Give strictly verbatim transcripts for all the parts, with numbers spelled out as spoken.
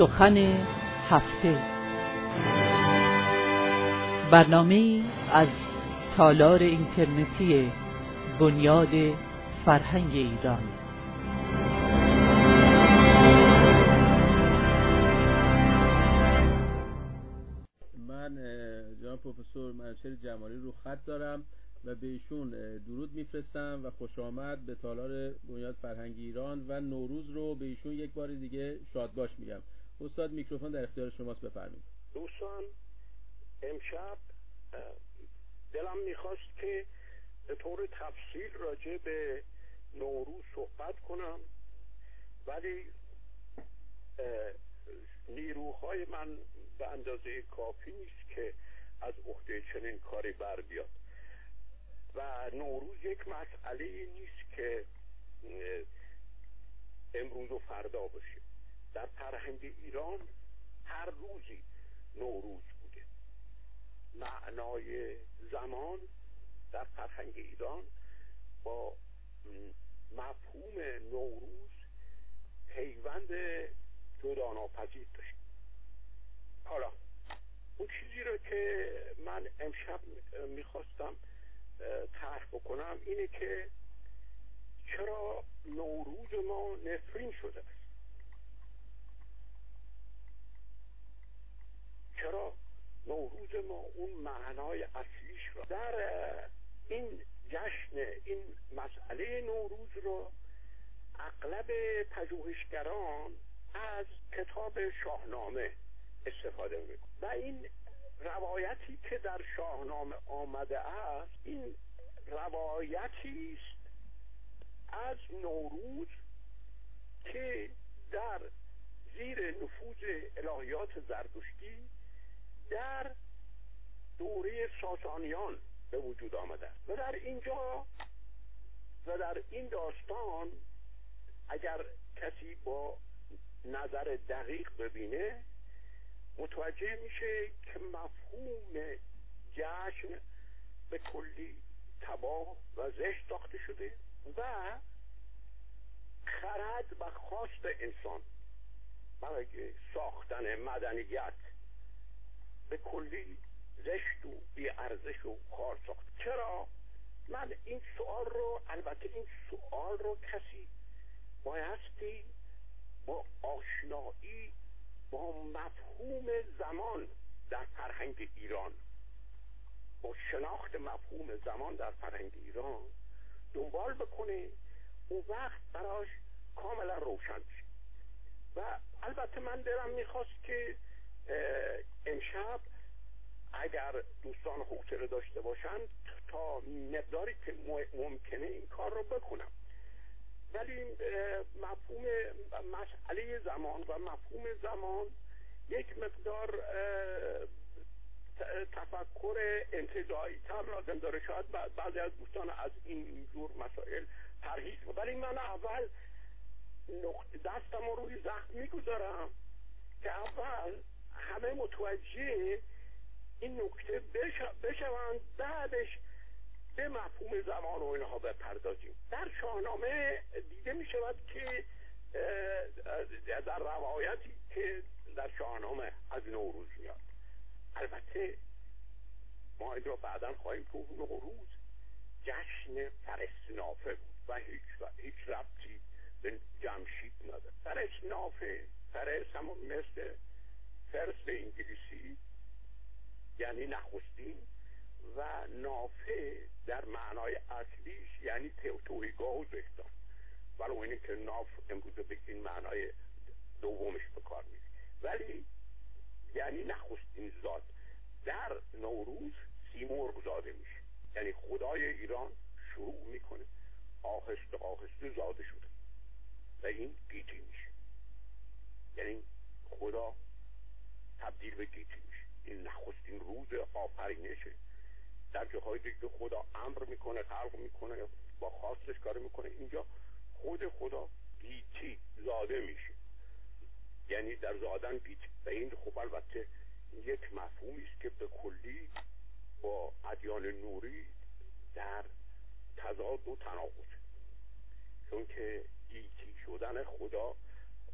سخن هفته، برنامه‌ای از تالار اینترنتی بنیاد فرهنگ ایران. من جناب پروفسور منوچهر جمالی رو خط دارم و به ایشون درود میفرستم و خوش آمد به تالار بنیاد فرهنگ ایران و نوروز رو به ایشون یک بار دیگه شاد باش میگم. استاد میکروفون در اختیار شماست، بفرمایید. دوستان، امشب دلم میخواست که به طور تفصیل راجع به نوروز صحبت کنم، ولی نیروهای من به اندازه کافی نیست که از عهده چنین کاری بر بیاد و نوروز یک مسئله نیست که امروز و فردا باشه. در فرهنگ ایران هر روزی نوروز بوده. معنای زمان در فرهنگ ایران با مفهوم نوروز پیوند جدا ناپذیر داشت. حالا اون چیزی رو که من امشب میخواستم طرح بکنم اینه که چرا نوروز ما نفرین شده است؟ چرا نوروز ما اون معنای اصلیش رو در این جشن، این مسئله نوروز رو اغلب پژوهشگران از کتاب شاهنامه استفاده میکنن و این روایتی که در شاهنامه آمده است این روایتی است از نوروز که در زیر نفوذ الهیات زرتشتی در دوره ساسانیان به وجود آمده است و در اینجا و در این داستان اگر کسی با نظر دقیق ببینه متوجه میشه که مفهوم جشن به کلی تباه و زشت ساخته شده و خرد و خواست انسان برای ساختن مدنیت به کلی زشت و بی ارزش و خوار ساخت. چرا؟ من این سوال رو، البته این سوال رو کسی بایستی با آشنایی با مفهوم زمان در فرهنگ ایران، با شناخت مفهوم زمان در فرهنگ ایران دنبال بکنه، اون وقت براش کاملا روشن بشه. و البته من دلم میخواست که امشب اگر دوستان حوصله داشته باشن تا مقداری که ممکنه این کار رو بکنم، ولی مفهوم مسئله زمان و مفهوم زمان یک مقدار تفکر انتزاعی تر لازم داره. شاید بعضی از دوستان از این جور مسائل پرهیز، ولی من اول دستم رو روی زخم میگذارم که اول همه متوجه این نکته بشوند، بعدش به مفهوم زمان و اینها بپردازیم. در شاهنامه دیده می شود که در روایتی که در شاهنامه از نوروز میاد، البته ما این را بعدا خواهیم که نوروز جشن فرسنافه بود و هیچ هیچ ربطی به جمشید نداره. فرسنافه، فرس همون مثل فرس به انگلیسی یعنی نخستین و نافه در معنای اصلیش یعنی توهیگاه و زهدان، ولو اینه که ناف امروز به این معنای دومش به کار میره، ولی یعنی نخستین زاد. در نوروز سیمرغ زاده میشه، یعنی خدای ایران شروع میکنه آهسته آهسته زاده شده و این گیتی میشه، یعنی خدا تبدیل به گیتی میشه. این نخستین روز آفرینشه. در جاهای دیگه خدا امر میکنه، خلق میکنه، با خواستش کار میکنه. اینجا خود خدا گیتی زاده میشه، یعنی در زادن گیتی. و این خب البته یک مفهومی است که به کلی با ادیان نوری در تضاد و تناقض، چون که گیتی شدن خدا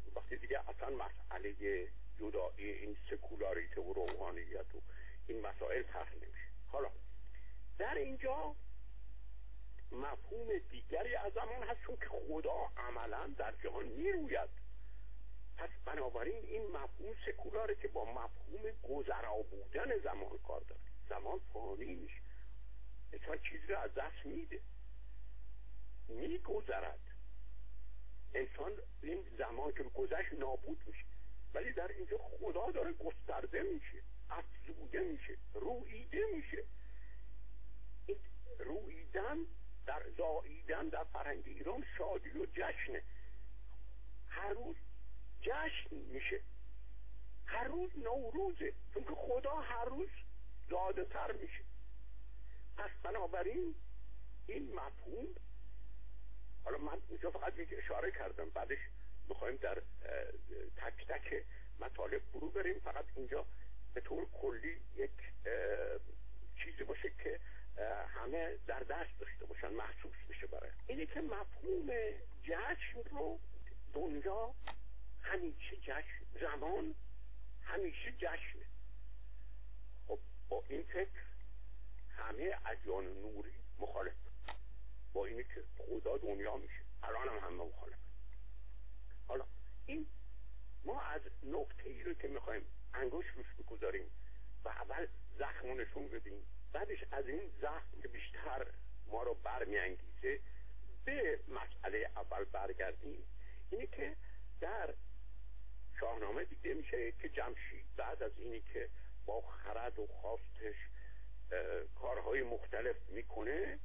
وقتی دیگه اصلا مسئله جدایی این سکولاریته و روحانیت و این مسائل طرح نمیشه. حالا در اینجا مفهوم دیگری از زمان هست، چون که خدا عملا در جهان میروید. پس بنابراین این مفهوم سکولاره که با مفهوم گذرا بودن زمان کار داره. زمان فانی میشه، انسان چیزی رو از دست میده، میگذرد. انسان این زمان که گذشت نابود میشه، ولی در اینجا خدا داره گسترده میشه، افزوده میشه، روییده میشه. این روییدن در زاییدن در فرهنگ ایران شادی و جشنه. هر روز جشن میشه، هر روز نوروزه، چون که خدا هر روز زاده تر میشه. پس بنابراین این مفهوم، حالا من اینجا فقط یک اشاره کردم، بعدش میخوایم در تک تک مطالب فرو بریم. فقط اینجا به طور کلی یک چیزی باشه که همه در دست داشته باشن، محسوس میشه برای اینی که مفهوم جشن رو دنیا همیشه جشن، زمان همیشه جشنه. خب با این فکر همه ادیان نوری مخالف، با اینی که خدا دنیا میشه الان هم همه مخالف. حالا این ما از نقطه ای رو که میخوایم انگشت روش بگذاریم و اول زخم رو نشون بدیم، بعدش از این زخم که بیشتر ما رو برمیانگیزه به مسئله اول برگردیم. اینه که در شاهنامه دیده میشه که جمشید بعد از اینی که با خرد و خواستش کارهای مختلف میکنه،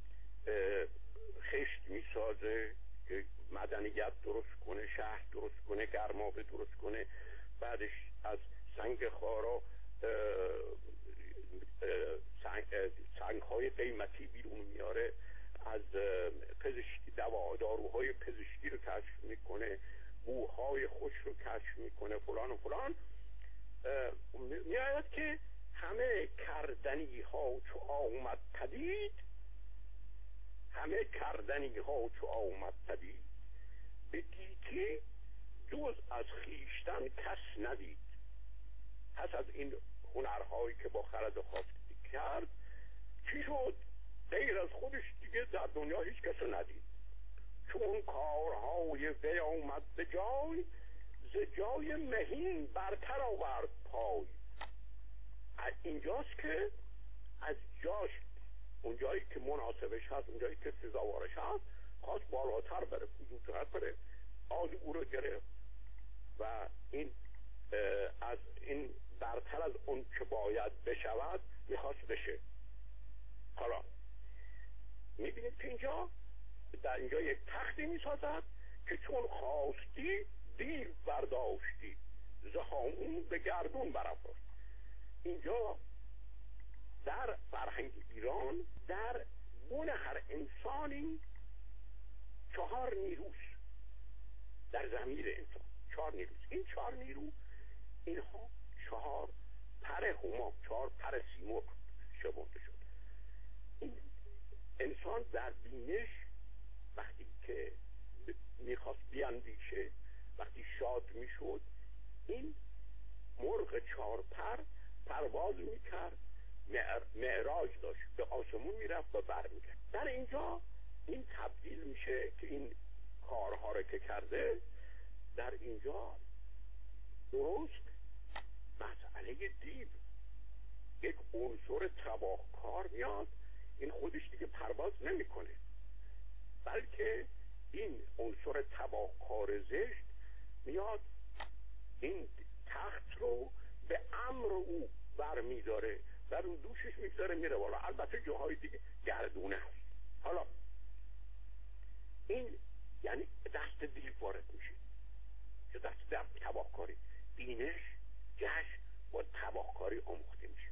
خشت میسازه که مدنیت درست کنه، شهر درست کنه، گرمابه درست کنه، بعدش از سنگ خارا سنگ های قیمتی بیرون میاره، از پزشکی دوا داروهای پزشکی رو کشف میکنه، بوهای خوش رو کشف میکنه، فلان و فلان. میآید که همه کردنی ها چو آمد پدید، همه کردنی ها چو آمد پدید، به گیتی جز از خیشتن کس ندید. پس از این هنرهایی که با خرد و خواستی کرد، چی شد؟ غیر از خودش دیگه در دنیا هیچ کس ندید. چون کارهای وی آمد به جای، ز جای مهین برتر آورد پای. اینجاست که از جاش، اون جایی که مناسبش هست، اون جایی که سزاوارش هست، خواست بالاتر بره، فزونتر بره، آز او رو گرفت و این از این برتر از اون که باید بشود میخواست بشه. حالا میبینید که اینجا در اینجا یک تختی میسازد که چون خواستی دیو برداشتی، ز هامون به گردون برافراخت. اینجا در فرهنگ ایران در بن هر انسانی چهار نیروست، در ضمیر انسان چهار نیروست. این چهار نیرو، اینها چهار پر هما، چهار پر سیمرغ شمرده شد. این انسان در بینش وقتی که میخواست بیاندیشه، وقتی شاد میشد، این مرغ چهار پر پرواز میکرد، معراج داشت، به آسمون میرفت و برمیگشت. در اینجا این تبدیل میشه که این کارها رو که کرده، در اینجا درست مسئله دیو، یک عنصر تباهکار میاد، این خودش دیگه پرواز نمیکنه، بلکه این عنصر تباهکار زشت میاد این تخت رو به امر او برمیداره و رو دوشش میگذاره میره بالا. البته جاهای دیگه گردونه هست. حالا این یعنی دست دیو وارد میشه، که دست در تباهکاری، بینش جشن با تباهکاری آموخته میشه.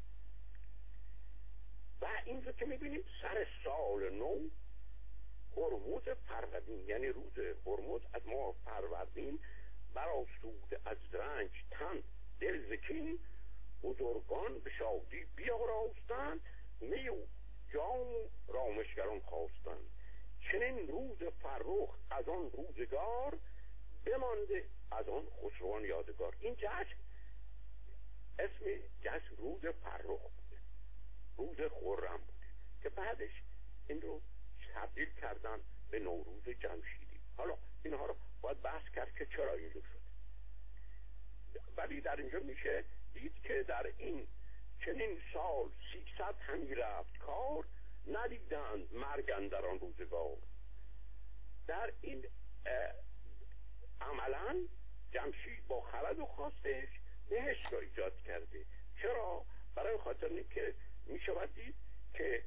و اینجا که میبینیم سر سال نو هرمز فروردین، یعنی روز هرمز از ماه فروردین، برآسود از رنج تن دل ز کین، بزرگان به شادی بیاراستند، می و جام رامشگران خواستند. چنین روز فرخ از آن روزگار، بمانده از آن خسروان یادگار. این جشن اسم جشن روز فرخ بوده، روز خرم بوده که بعدش این رو تبدیل کردن به نوروز جمشیدی. حالا اینها رو باید بحث کرد که چرا اینجور شد، ولی در اینجا میشه دید که در این چنین سال سیصد همی رفت کار، ندیدند مرگ اندر آن روزگار. در این عملا جمشید با خرد و خواستش بهشت را ایجاد کرده. چرا؟ برای خاطر اینکه میشود دید که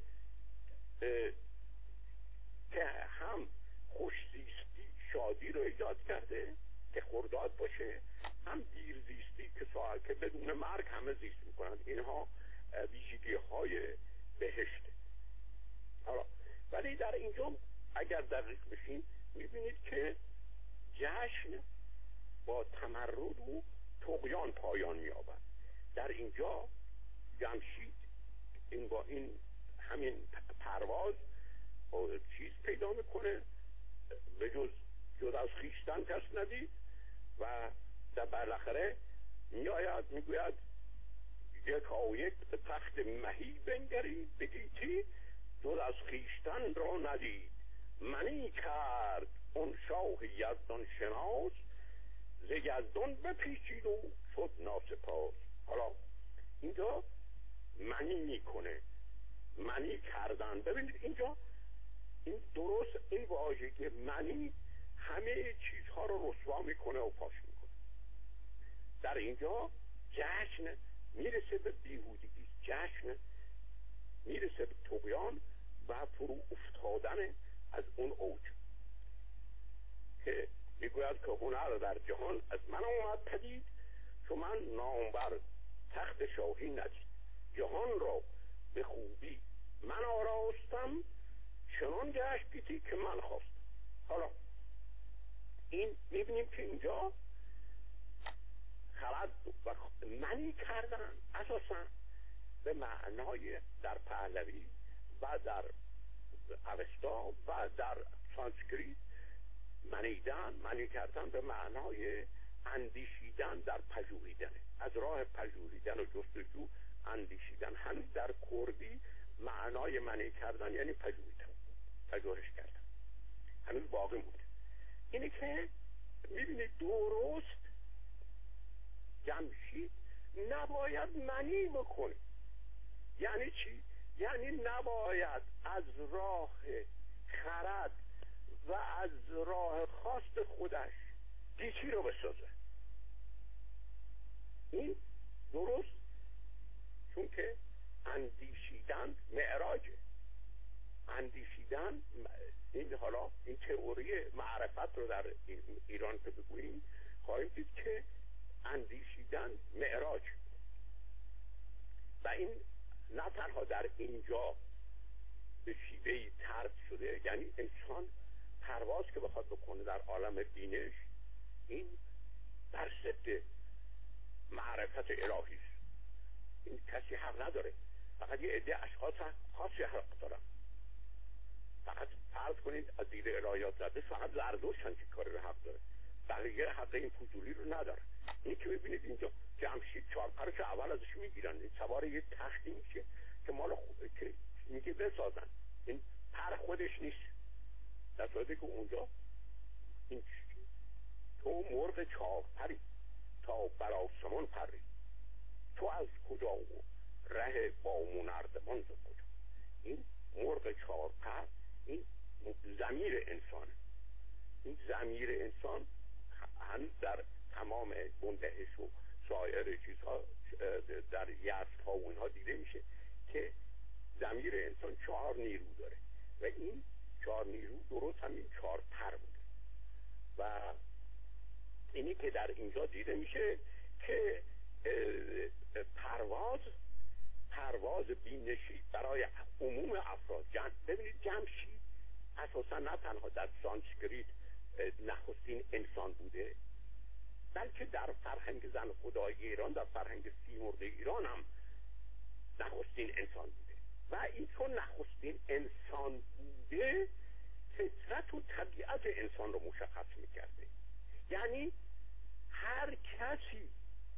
که هم خوشزیستی شادی رو ایجاد کرده که خرداد باشه، هم دیرزیستی که ساعت که بدون مرگ همه زیست میکنند. اینها ویژگی های بهشته. حالا ولی در اینجا اگر دقیق بشین میبینید که جشن با تمرد و طغیان پایان می‌یابد. در اینجا جمشید این با این همین پرواز چیز پیدا میکنه، به جز جز از خیشتن کس ندید و در بالاخره میآید میگوید یکا یک به تخت مهی بنگری بگیتی، جز از خیشتن را ندید منی کرد اون شاه یزدان شناس، ز یزدان بپیچید و شد ناسپاس. حالا اینجا منی میکنه، منی کردن. ببینید اینجا این درست این واژه منی همه چیزها رو رسوا میکنه و پاش میکنه. در اینجا جشن میرسه به بیهودگی، جشن میرسه به طغیان و فرو افتادن از اون اوج که میگوید که هنر در جهان از من آمد پدید، چون من نامور تخت شاهی ندید. جهان را به خوبی من آراستم، چنان گشت گیتی که من خواستم. حالا این میبینیم که اینجا خرد و منی کردن اساسا به معنای در پهلوی و در اوستا و در سانسکریت منیدن، منی کردن به معنای اندیشیدن در پژوهیدن، از راه پژوهیدن و جستجو اندیشیدن. هنوز در کردی معنای منی کردن یعنی پژوهیدن، پژوهش کردن هنوز باقی مونده. اینه که میبینید درست جمشید نباید منی بکنه. یعنی چی؟ یعنی نباید از راه خرد و از راه خواست خودش گیتی رو بسازه. این درست، چون که اندیشیدن معراجه. اندیشیدن این حالا این تئوری معرفت رو در ایران که بگوییم خواهیم دید که اندیشیدن معراج و این نه تنها در اینجا به شیوهی طرد شده، یعنی انسان پرواز که بخواد بکنه در عالم بینش این بر ضد معرفت الهی است. این کسی حق نداره، فقط یه عده اشخاص خاصی حق دارن. فقط فرض کنید از دید الهیات زده فقط زردشت که کاری رو حق داره، بقیه حق این فضولی رو نداره. این که ببینید اینجا جمشید چهار پرش اول ازش میگیرن، این سوار یه تختی میشه که مال خوبه که میگه بسازن، این پر خودش نیست. در صورتی که اونجا این تو مرغ چهار پری تا بر آسمان پری، تو از کجا و ره با نردبان ز کجا. این مرغ چهار پر این ضمیر انسانه. این ضمیر انسان هنوز در تمام بندهش و سایر چیزها در یزد ها و اینها دیده میشه که ضمیر انسان چهار نیرو داره و این چهار نیرو درست همین چهار پر بوده و اینی که در اینجا دیده میشه که پرواز پرواز بینشی برای عموم افراد. جم... ببینید جمشید اساسا نه تنها در سانسکریت نخستین انسان بوده، بلکه در فرهنگ زن خدای ایران، در فرهنگ سیمرغ ایران هم نخستین انسان بوده و این چون نخستین انسان بوده فطرت و طبیعت انسان رو مشخص میکرده. یعنی هر کسی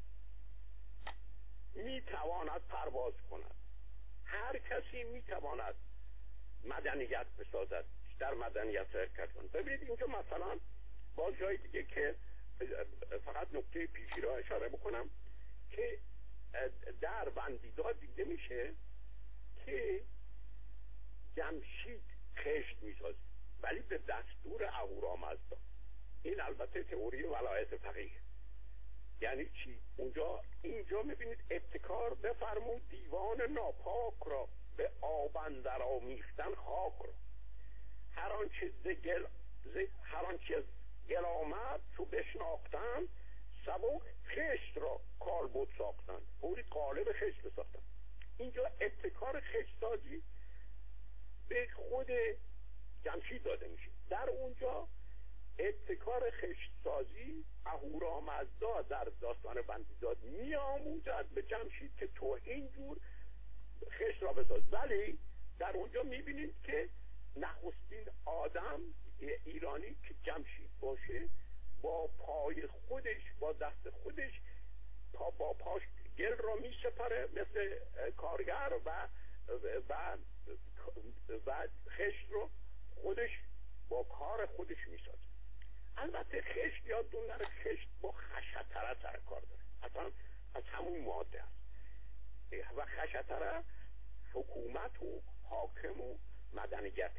میتواند پرواز کند، هر کسی میتواند مدنیت بسازد، در مدنیت حرکت کند. ببینید اینجا مثلا باز جای دیگه که فقط نکته پیشی را اشاره بکنم که در بندیداد دیده میشه که جمشید خشت میسازه ولی به دستور اهورامزدا. این البته تئوری ولایت فقیه. یعنی چی؟ اونجا اینجا میبینید ابتکار بفرمود دیوان ناپاک را، به آب اندر آمیختن خاک را، هر آنچه ز گل هر آنچه گل آمد چو بشناختن، سبک خشت را کالبد ساختن، پوری قالب خشت بساختن. اینجا ابتکار خشت سازی به خود جمشید داده میشه. در اونجا ابتکار خشت سازی اهورامزدا در داستان بندیداد می آموزد به جمشید که تو اینجور خشت را بساز. ولی در اونجا میبینید که نخستین آدم ایرانی که جمشید باشه با پای خودش، با دست خودش پا با پاش گل را می سپره مثل کارگر و و و خشت رو خودش با کار خودش می سازه. البته خشت یادتون نره خشت با خشتره سر کار داره، اصلا از همون ماده است و خشتره حکومت و حاکم و مدنیت.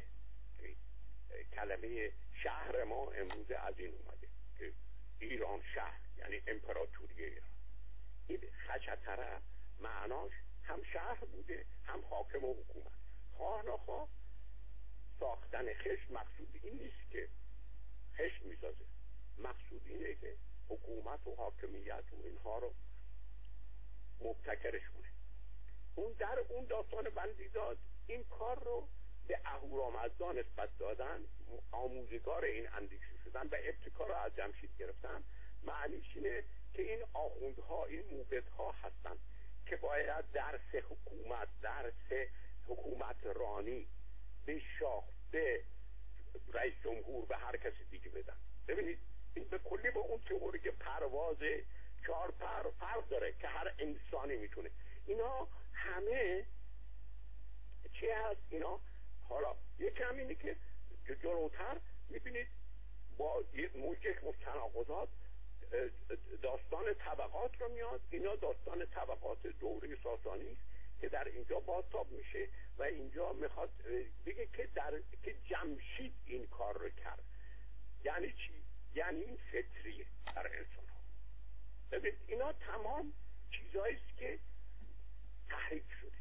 کلمه شهر ما امروز از این اومده که ایران شهر یعنی امپراتوری ایران. این خشتره معناش هم شهر بوده هم حاکم و حکومت. خواه نخواه ساختن خشت مقصود این نیست که خشت میسازه، مقصود اینه که حکومت و حاکمیت و اینها رو مبتکرش کنه. اون در اون داستان بندیداد این کار رو به اهورامزدا نسبت دادن، آموزگار این اندیشه شدن و ابتکار رو از جمشید گرفتن. معنیش اینه که این آخوندها، این موبدها هستن که باید درس حکومت، درس حکومت رانی به شاه، به رئیس جمهور، به هر کسی دیگه بدن. ببینید این به کلی با اون تئوری که پرواز چهار پر فرق داره که هر انسانی میتونه. اینا همه چی هست؟ اینا حالا یکی هم اینه که جلوتر میبینید با یک متناقضات داستان طبقات رو میاد. اینا داستان طبقات دوره ساسانی که در اینجا بازتاب میشه و اینجا میخواد بگه که در که جمشید این کار رو کرد. یعنی چی؟ یعنی این فطریه در انسان ها. ببینید اینا تمام چیزایی است که تحریف شده.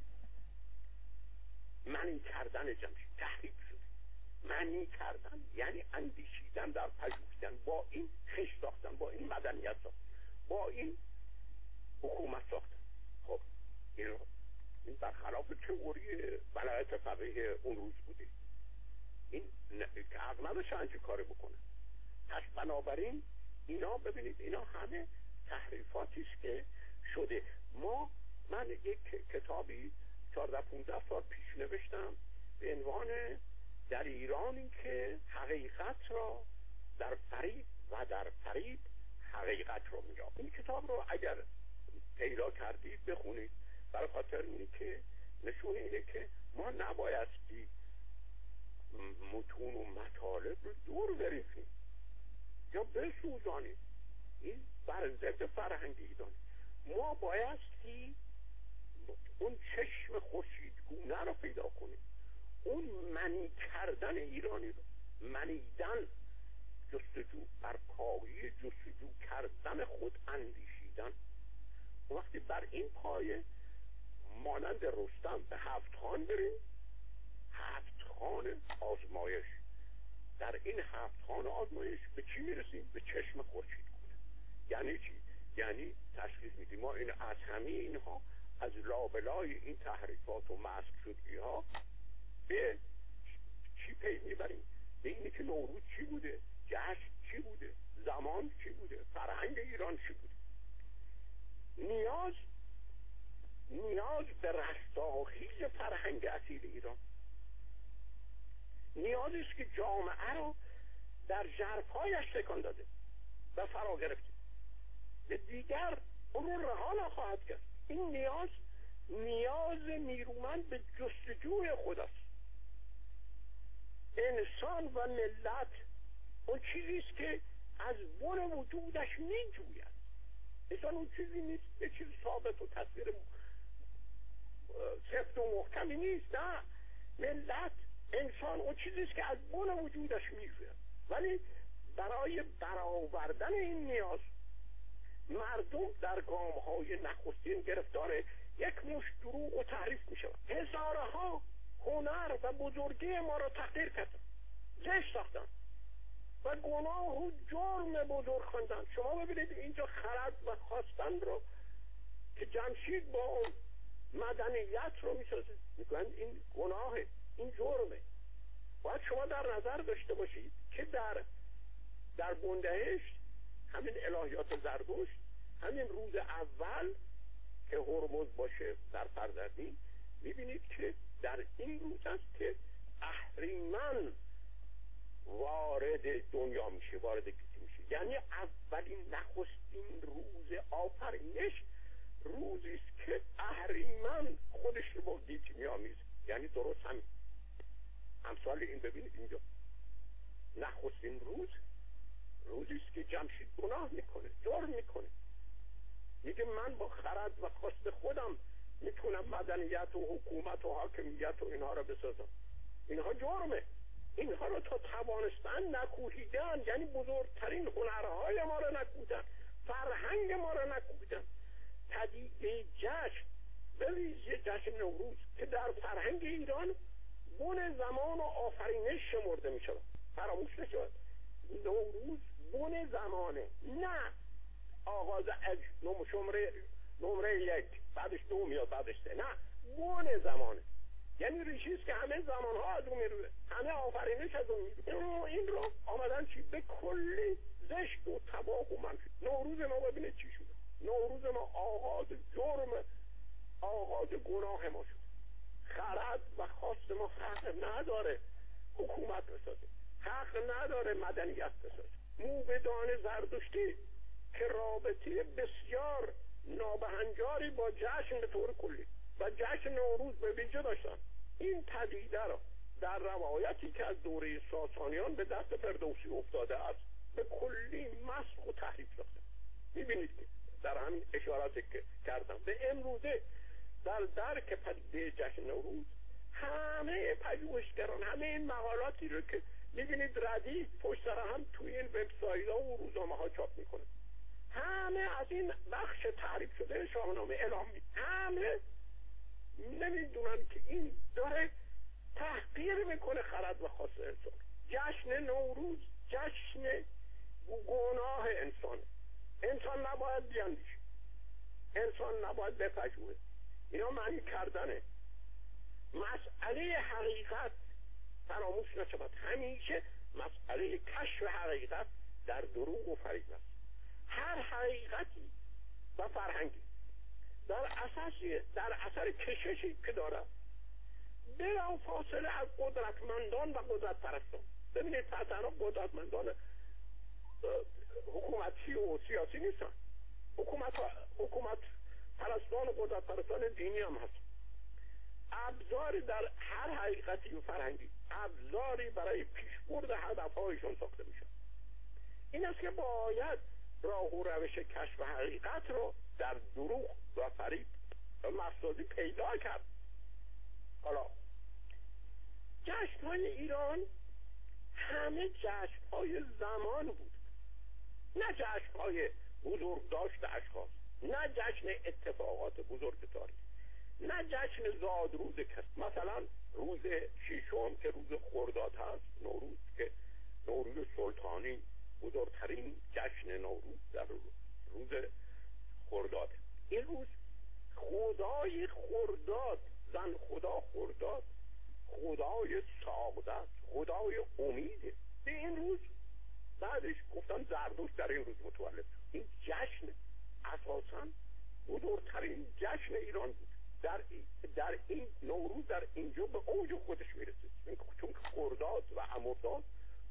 معنی کردن جمشید تحریف شده. معنی کردن یعنی اندیشیدن در پژوهیدن، با این خشت ساختن، با این مدنیت ساختن، با این حکومت ساختن. خب این این برخلاف تئوری ولایت فقیه اون روز بوده. این که عقل نداشت همچین کاری بکنه. پس بنابراین اینا ببینید اینا همه تحریفاتی است که شده. ما من یک کتابی چهارده پانزده سال پیش نوشتم به عنوان در ایرانی که حقیقت را در فریب و در فریب حقیقت رو می‌یابد. این کتاب رو اگر پیدا کردید بخونید، برای خاطر اینه که نشون اینه که ما نبایستی متون و مطالب رو دور بریزیم یا بسوزانیم. این بر ضد فرهنگ ایرانی. ما بایستی اون چشم خورشیدگونه رو پیدا کنیم، اون منی کردن ایرانی رو، منیدن، جستجو بر پایه جستجو کردن خود اندیشیدن. وقتی بر این پایه مانند رستم به هفت خان بریم، هفت خان آزمایش، در این هفت خان آزمایش به چی میرسیم؟ به چشم خورشیدگونه. یعنی چی؟ یعنی تشخیص میدیم ما این از همه اینها، از لابلای این تحریفات و مسخ شدگی ها به چی پی میبریم؟ به اینی که نوروز چی بوده، جشن چی بوده، زمان چی بوده، فرهنگ ایران چی بوده. نیاز نیاز به رستاخیز فرهنگ اصیل ایران، نیازی است که جامعه رو در ژرفایش تکان داده. و فرا گرفته به دیگر اون رو رها نخواهد کرد. این نیاز نیاز نیرومند به جستجوی خداست. انسان و ملت اون چیزیست که از بن وجودش میجوید. انسان اون چیزی نیست، یه چیز ثابت و تصویر سفت و محکمی نیست. نه، ملت انسان اون چیزیست که از بن وجودش میجوید. ولی برای برآوردن این نیاز مردم در گام‌های نخستین گرفتار یک مشت دروغ و تحریف میشوند. هزارها هنر و بزرگی ما را تحقیر کردن، زشت ساختن و گناه و جرم بزرگ خواندن. شما ببینید اینجا خرد و خواستن رو که جمشید با اون مدنیت رو میسازه، میگن این گناهه، این جرمه. باید شما در نظر داشته باشید که در در بندهشت همین الهیات زرتشت، همین روز اول که هرمز باشه در فروردین، میبینید که در این روز است که اهریمن وارد دنیا میشه، وارد گیتی میشه. یعنی اولین نخستین روز آفرینش روزی است که اهریمن خودش رو با گیتی میامیزه. یعنی درست همین امثال این ببینید اینجا نخستین روز روزی است که جمشید گناه میکنه، جرم میکنه، میگه من با خرد و خواست خودم میتونم مدنیت و حکومت و حاکمیت و اینها رو بسازم. اینها جرمه. اینها رو تا توانستن نکوهیدن، یعنی بزرگترین هنرهای ما رو نکوهیدن، فرهنگ ما رو نکوهیدن. پدیده جشن، به ویژه جشن نوروز که در فرهنگ ایران بن زمان و آفرینش شمرده می شود، فراموش نشود. نوروز بن زمانه، نه آغاز از شماره نمره یک بعدش دو میاد بعدش سه، نه، بن زمانه. یعنی ریشیست که همه زمانها از اون میروه، همه آفرینش از اون میروه. این رو آمدن چی به کلی زشت و تباه و منفی. نوروز ما ببینید چی شده. نوروز ما آغاز جرم، آغاز گناه ما شد. خرد و خواست ما حق نداره حکومت بسازه، حق نداره مدنیت بسازه. موبدان زردشتی که رابطه بسیار نابهنجاری با جشن به طور کلی و جشن نوروز به ویژه داشتن، این پدیده را در روایتی که از دوره ساسانیان به دست فردوسی افتاده است به کلی مسخ و تحریف ساختن. میبینید که در همین اشاراتی که کردم به امروزه در درک پدیده جشن نوروز همه پژوهشگران همه این مقالاتی رو که میبینید ردیف پشت سر هم توی این وبسایت ها و روزنامه ها چاپ میکنه، همه از این بخش تعریف شده شاهنامه اعلام می همه نمیدونن که این داره تحقیر میکنه خرد و خواست انسان. جشن نوروز جشن گناه انسانه. انسان نباید بیاندیشه، انسان نباید بپژوهه. اینا معنی کردنه. مسئله حقیقت فراموش نشود. همیشه مسئله کشف حقیقت در دروغ و فریب است. هر حقیقتی و فرهنگی در اساسی در اثر کششی که داره بلا فاصله از قدرتمندان و قدرت پرستان. ببینید تنها قدرتمندان حکومتی و سیاسی نیستن، حکومت حکومت پرستان و قدرت پرستان دینی هم هست. ابزاری در هر حقیقتی و فرهنگی ابزاری برای پیشبرد هدفهایشون ساخته میشن. این است که باید راه و روش کشف حقیقت رو در دروغ و فریب و مفسدی پیدا کرد. حالا جشن‌های ایران همه جشن‌های زمان بود، نه جشن‌های بزرگداشت اشخاص، نه جشن اتفاقات بزرگ تاریخ، نه جشن زادروز کس. مثلا روز ششم که روز خرداد هست، نوروز که نوروز سلطانی بزرگترین جشن نوروز در روز خرداد. این روز خدای خرداد، زن خدا خرداد، خدای سعادت، خدای امیده. به این روز بعدش گفتن زردشت در این روز متولد شد. این جشن اساساً بزرگترین جشن ایران بود. در در این نوروز در اینجا به اوج خودش میرسه، چون خرداد و امرداد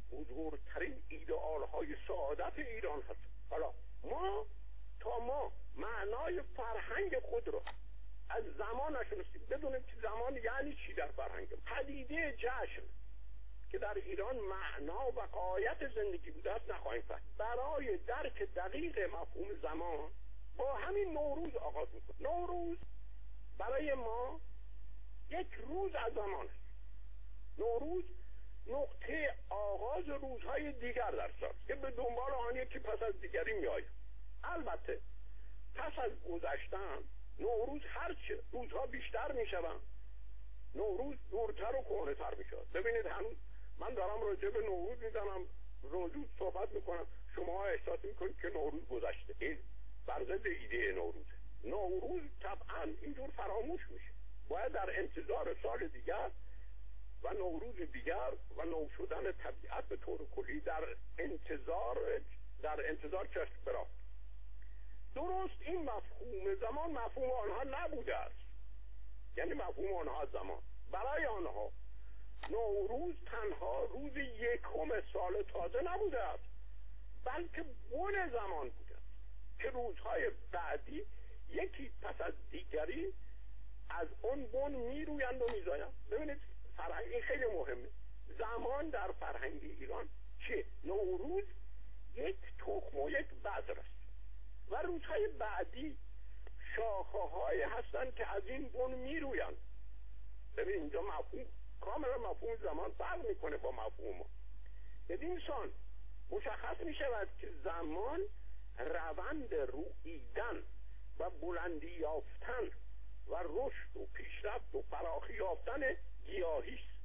بزرگترین ایدئال های سعادت ایران هست. حالا ما تا ما معنای فرهنگ خود رو از زمان نشناسیم، بدونیم که زمان یعنی چی در فرهنگ. پدیده جشن که در ایران معنا و غایت زندگی بوده است نخواهیم فهمید. برای درک دقیق مفهوم زمان با همین نوروز آغاز میکنیم. نوروز برای ما یک روز از زمان است. نوروز نقطه آغاز روزهای دیگر در سال که به دنبال آن یکی پس از دیگری می آید. البته پس از گذشتن نوروز هرچه روزها بیشتر می شوند نوروز دورتر و کهنه‌تر می شود. ببینید هنوز من دارم راجع به نوروز میزنم، نوروز صحبت میکنم، شما احساس میکنید که نوروز گذشته. این بر ضد ایده نوروزه. نوروز طبعا اینجور فراموش میشه. باید در انتظار سال دیگر و نوروز دیگر و نو شدن طبیعت به طور کلی در انتظار در انتظار چشم برافت. درست این مفهوم زمان مفهوم آنها نبوده است. یعنی مفهوم آنها زمان برای آنها نوروز تنها روز یکم سال تازه نبوده است، بلکه بن زمان بوده است که روزهای بعدی یکی پس از دیگری از اون بن میرویند و میزایند. ببینید فرهنگ این خیلی مهمه. زمان در فرهنگ ایران چه؟ نوروز یک تخم و یک بذر است و روزهای بعدی شاخه‌هایی هستند که از این بن میرویند. ببین اینجا مفهوم کاملا مفهوم زمان فرق میکنه با مفهوم ما. بدین سان مشخص میشود که زمان روند روییدن و بلندی یافتن و رشد و پیشرفت و فراخی یافتن گیاهی است.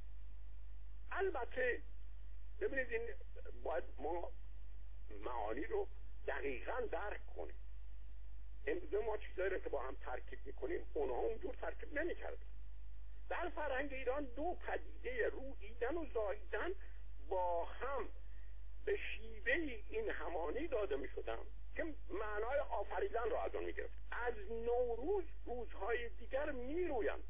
البته ببینید این باید ما معانی رو دقیقاً درک کنیم. امروز ما چیزایی رو که با هم ترکیب میکنیم اونها اونجور ترکیب نمیکردن. در فرهنگ ایران دو پدیده روییدن و زاییدن با هم به شیوه این همانی داده می شدن که معنای آفریدن را از آن می گرفت. از نوروز روزهای دیگر می رویند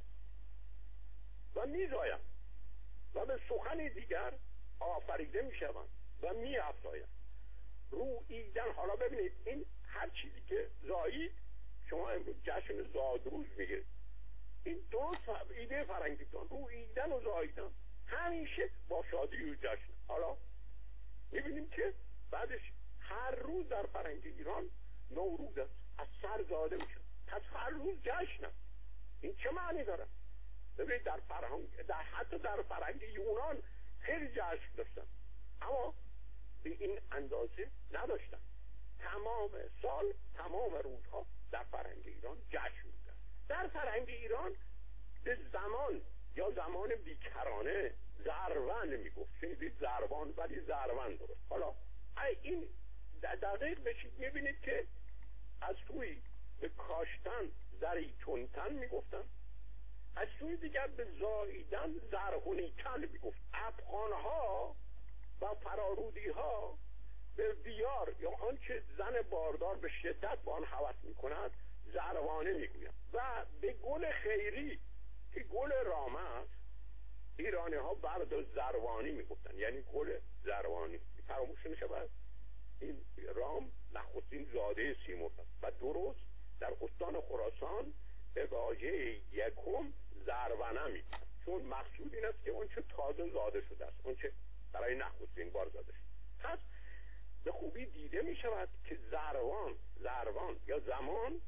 و می زایند و به سخن دیگر آفریده می شوند و می افزایند. روییدن، حالا ببینید این هر چیزی که زایید، شما امروز جشن زادروز میگید، این درست ایده فرهنگیتون روییدن و زاییدن همیشه با شادی و جشن. حالا میبینیم که بعدش هر روز در فرهنگ ایران نوروز است، از سر زاده میشه، پس هر روز جشن است. این چه معنی داره؟ ببینید در فرهنگ در حتی در فرهنگ یونان خیلی جشن داشتن اما به این اندازه نداشتن. تمام سال تمام روزها در فرهنگ ایران جشن بودن. در فرهنگ ایران به زمان یا زمان بیکرانه زرون میگفت. شنیدید زروان، ولی زرون درست. حالا این دقیق بشید میبینید که از سوی به کاشتن زریتونتن میگفتن، از سوی دیگر به زاییدن زرهونیتن میگفت. افغانها و فرارودی ها به بیار یا آنچه زن باردار به شدت با آن هوس میکند زروانه میگویند و به گل خیری که گل رامه است ایرانی ها برد و زروانی میگفتن، یعنی گل زروانی. فراموش نشود این رام نخستین زاده سیمرغ است و درست در استان خراسان به واژه یکم زرونه میگویند، چون مقصود این است که اون چه تازه زاده شده است، اون چه برای نخستین بار زاده شده. پس به خوبی دیده می شود که زروان زروان یا زمان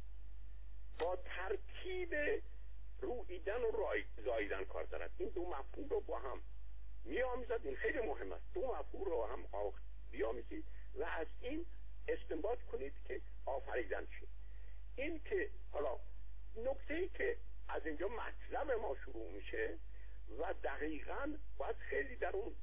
با ترکیب روییدن و زاییدن کار دارد. این دو مفهوم رو با هم می آمیزد. این خیلی مهم است. دو مفهوم رو هم بیامیزید و از این استنباط کنید که آفریدن چی. این که حالا نکته‌ای که از اینجا مطلب ما شروع میشه و دقیقاً باید خیلی در اون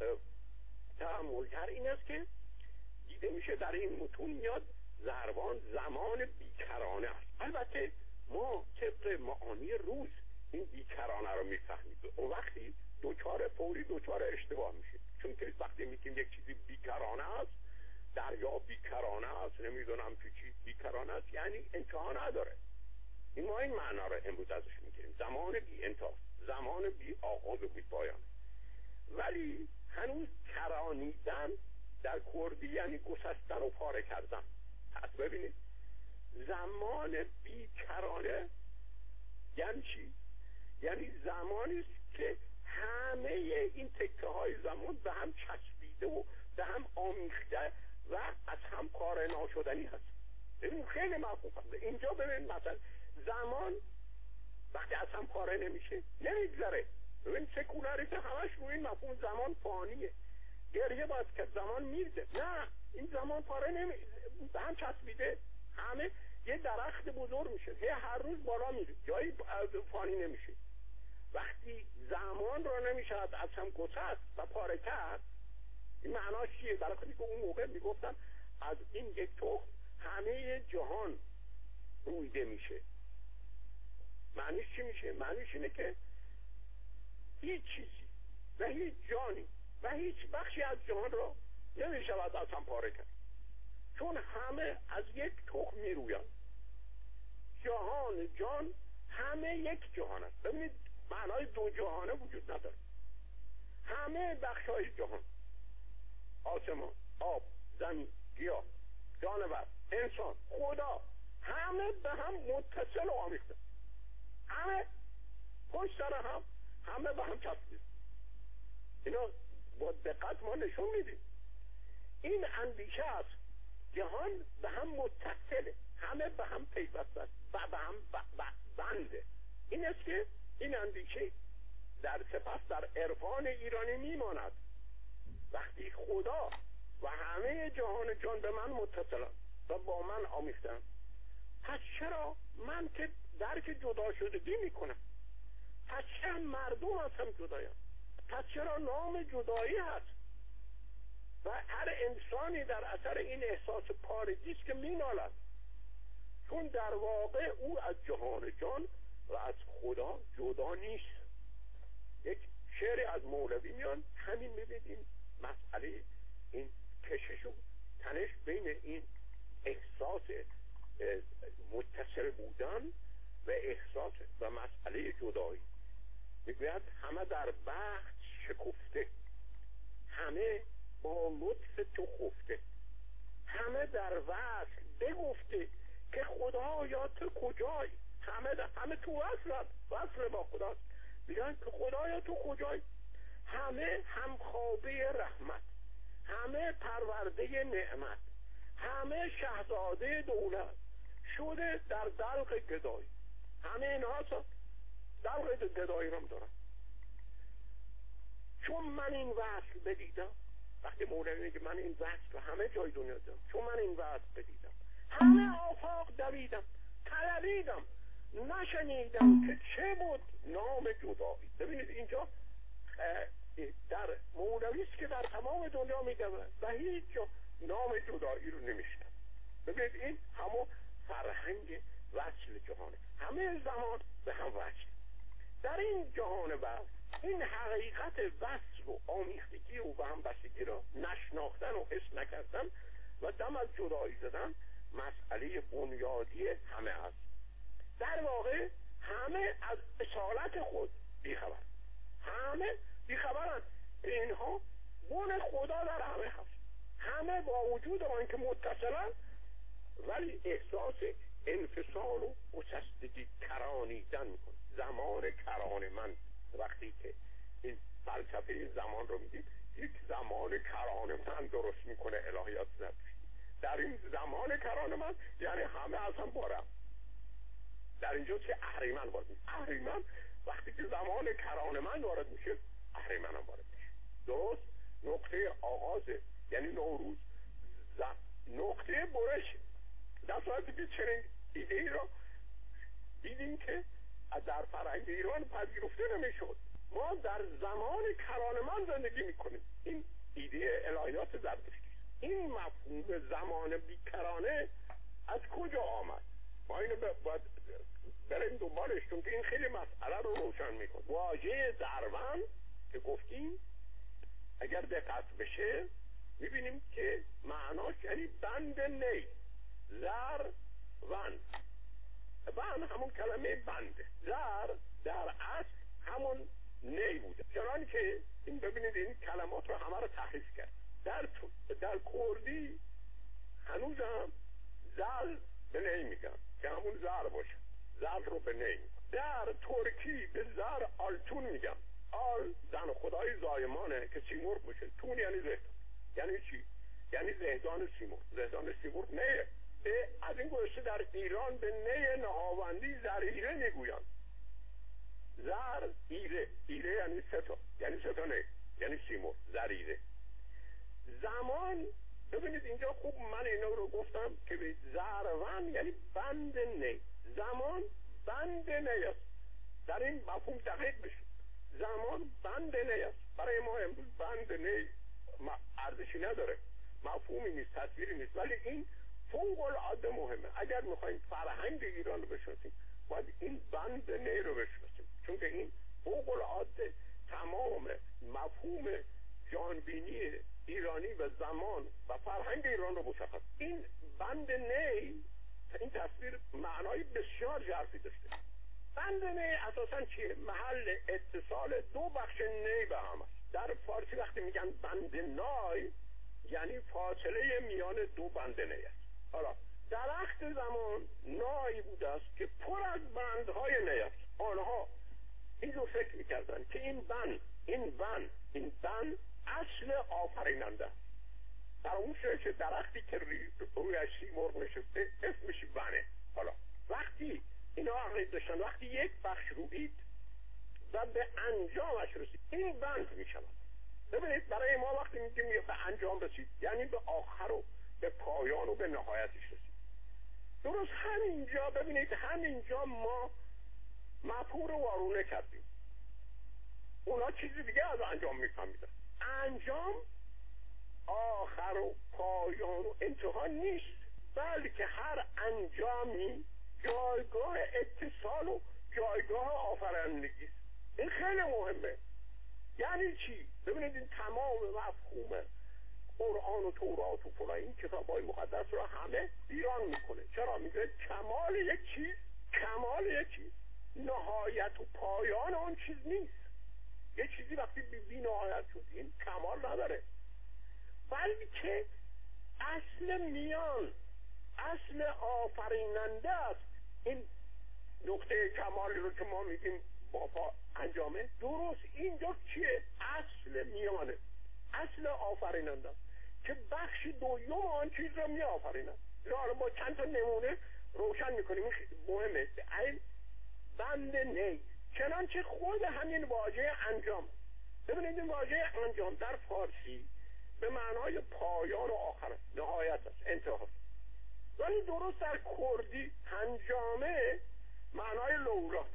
تأمل کرد، این است که دیده میشه در این متون میاد زروان زمان بیکرانه است. البته ما طبق معانی روز این بیکرانه رو میفهمید و وقتی دوچار فوری دوچار اشتباه میشه، چون که وقتی میگیم یک چیزی بیکرانه است، دریا بیکرانه است، نمیدونم چی چیز بیکرانه است، یعنی انتها نداره. این ما این معنا رو امروز ازش میگیریم، زمان بی انتها، زمان بی آغاز و بی پایان. ولی هنوز کرانیدن در کردی یعنی گسستن و پاره کردن. پس ببینید زمان بیکرانه یعنی چی؟ یعنی زمانی است که همه این تکه های زمان به هم چسبیده و به هم آمیخته و از هم پاره ناشدنی هست. ببین خیلی مفهوم هست. اینجا ببین مثلا زمان وقتی از هم پاره نمیشه نمیگذره. ببین سکولاریسم همش روی این مفهوم زمان فانیه. گریه باید که زمان میرده. نه این زمان پاره نمی به هم چسبیده، همه یه درخت بزرگ میشه، هی هر روز بالا میره، جایی فانی نمیشه. وقتی زمان رو نمیشه از هم گسست و پاره کرد، این معناش چیه؟ برای خودی که اون موقع میگفتن از این یک تخم همه جهان رویده میشه. معنیش چی میشه؟ معنیش اینه که هیچ چیزی و هیچ جانی و هیچ بخشی از جهان رو نمیشود از هم پاره کرد، چون همه از یک تخم میرویند. جهان جان همه یک جهان است. ببینید معنای دو جهانه وجود نداره. همه بخش های جهان، آسمان، آب، زمین، گیاه، جانور، انسان، خدا، همه به هم متصل و آمیخته، همه پشت سر هم، همه به هم چسبیده. اینا با دقت ما نشون میدیم. این اندیشه است. جهان به هم متصله، همه به هم پیوسته است و به هم بنده. این است که این اندیشه در سپس در عرفان ایرانی میماند. وقتی خدا و همه جهان جان به من متصلن و با من آمیختن، پس چرا من که درک جدا شدگی میکنم؟ پس چرا مردم از هم جدایم؟ پس چرا نام جدایی هست؟ و هر انسانی در اثر این احساس پارگی است که مینالد، چون در واقع او از جهان جان و از خدا جدا نیست. یک شعری از مولوی میان همین میبینید این مسئله، این کشش و تنش بین این احساس متصل بودن و احساس و مسئله جدایی. میگوید همه در بخت شکفته، همه با لطف تو خفته، همه در وصل بگفته که خدایا تو کجایی. همه در همه تو وصل وصل با خداست. میگن که خدایا تو کجایی. همه همخوابه رحمت، همه پرورده نعمت، همه شهزاده دولت شده در دلق گدایی. همه اینها دلق گدایی رو دارن. چون من این وصل بدیدم، وقتی مولوی میگه من این وصل رو همه جای دنیا دیدم، چون من این وصل بدیدم همه آفاق دویدم، طلبیدم نشنیدم که چه بود نام جدایی. ببینید اینجا در مولوی است که در تمام دنیا میگه و هیچ جا نام جدایی رو نمیشنم. ببینید این همون فرهنگ وصل جهانه، همه زمان به هم وصل. در این جهان وصل این حقیقت وصل و آمیختگی و به هم بستگی را نشناختن و حس نکردن و دم از جدایی زدن مسئله بنیادی همه است. در واقع همه از اصالت خود بیخبر، همه بیخبرند. اینها بن خدا در همه هست. همه با وجود آن که متصلن ولی احساس انفصال و گسستگی کرانیدن میکنه. زمان کران من، وقتی که این فلسفه زمان رو میدید، یک زمان کران من درست میکنه الهیات زرتشتی. در این زمان کران من یعنی همه از هم بارم. در اینجا چه اهریمن وارد میشه. اهریمن وقتی که زمان کران من وارد میشه، اهریمن هم وارد میشه. درست نقطه آغاز یعنی نوروز نقطه برش. در صورتی که چنین ایده ای را دیدیم که در فرهنگ ایران پذیرفته نمیشد. ما در زمان کران من زندگی میکنیم. این ایده الهیات زرتشتی. این مفهوم زمان بیکرانه از کجا آمد؟ ما اینو باید بریم دنبالش، چون که این خیلی مسئله رو روشن میکنه. واژه زرون که گفتیم اگر دقت بشه میبینیم که معناش یعنی بند نی. زر ون ون همون کلمه بنده. زر در اصل همون نی بوده، چنان که این ببینید این کلمات رو همه رو تحریف کرد. در در کردی هنوزم زل به نی میگن که همون زر باشه، زل رو به نی. در ترکی به زر آلتون میگن. آل زن خدای زایمانه که سیمرغ باشه، تون یعنی زهدان. یعنی چی؟ یعنی زهدان سیمرغ. زهدان سیمرغ نیه. از این گذشته در ایران به نی نهاوندی زریره میگوین. زر ایره، ایره یعنی سه تا، یعنی سه تا نی، یعنی سیمرغ، زریره. زمان، ببینید اینجا خوب من اینا رو گفتم که به زرون یعنی بند نی. زمان بند نی است. در این مفهوم دقیق بشید. زمان بند نی است. برای ما امروز بند نی ارزشی نداره، مفهومی نیست، تصویری نیست، ولی این فوق العاده مهمه. اگر میخوایم فرهنگ ایران رو بشناسیم باید این بند نی رو بشناسیم، چون که این فوق العاده تمام مفهوم جهانبینی ایرانی و زمان و فرهنگ ایران رو مشخص. این بند نی، این تصویر معنای بسیار ژرفی داشته. بند نی اساسا چیه؟ محل اتصال دو بخش نی به هم است. در فارسی وقتی میگن بند نای یعنی فاصله میان دو بند نی است. حالا درخت زمان نایی بوده است که پر از بندهای نی است. آنها این رو فکر میکردن که این بند این بند این بند اصل آفریننده است. در اون شده که درختی که روی سیمرغ نشسته اسمش بنه. حالا وقتی اینا عقیده داشتن وقتی یک بخش روید و به انجامش رسید این بند می شود. ببینید برای ما وقتی میگیم به انجام رسید یعنی به آخر و به پایان و به نهایتش رسید. درست همینجا ببینید همینجا ما مفهوم رو وارونه کردیم. اونا چیزی دیگه از انجام میفهمیدن. انجام آخر و پایان و انتها نیست، بلکه هر انجامی جایگاه اتصال و جایگاه آفرینندگی است. این خیلی مهمه. یعنی چی؟ ببینید این تمام مفهوم قرآن و تورات و فلان این کتاب‌های مقدس رو همه ایران میکنه. چرا؟ میگه کمال یک چیز، کمال یک چیز نهایت و پایان اون چیز نیست. یه چیزی وقتی بی, بی نهایت شد این کمال نداره، بلکه اصل میان، اصل آفریننده است. این نقطه کمالی رو که ما میگیم با انجامه، درست اینجا چیه؟ اصل میانه، اصل آفریننده است که بخش دوم آن چیز رو می آفریند. را با چند تا نمونه روشن میکنیم. این مهمه. این بند نی چنانچه خود همین واژه انجام، ببینید این واژه انجام در فارسی به معنای پایان و آخر، نهایت است، انتها. ولی درست در کردی انجامه معنای لولاست.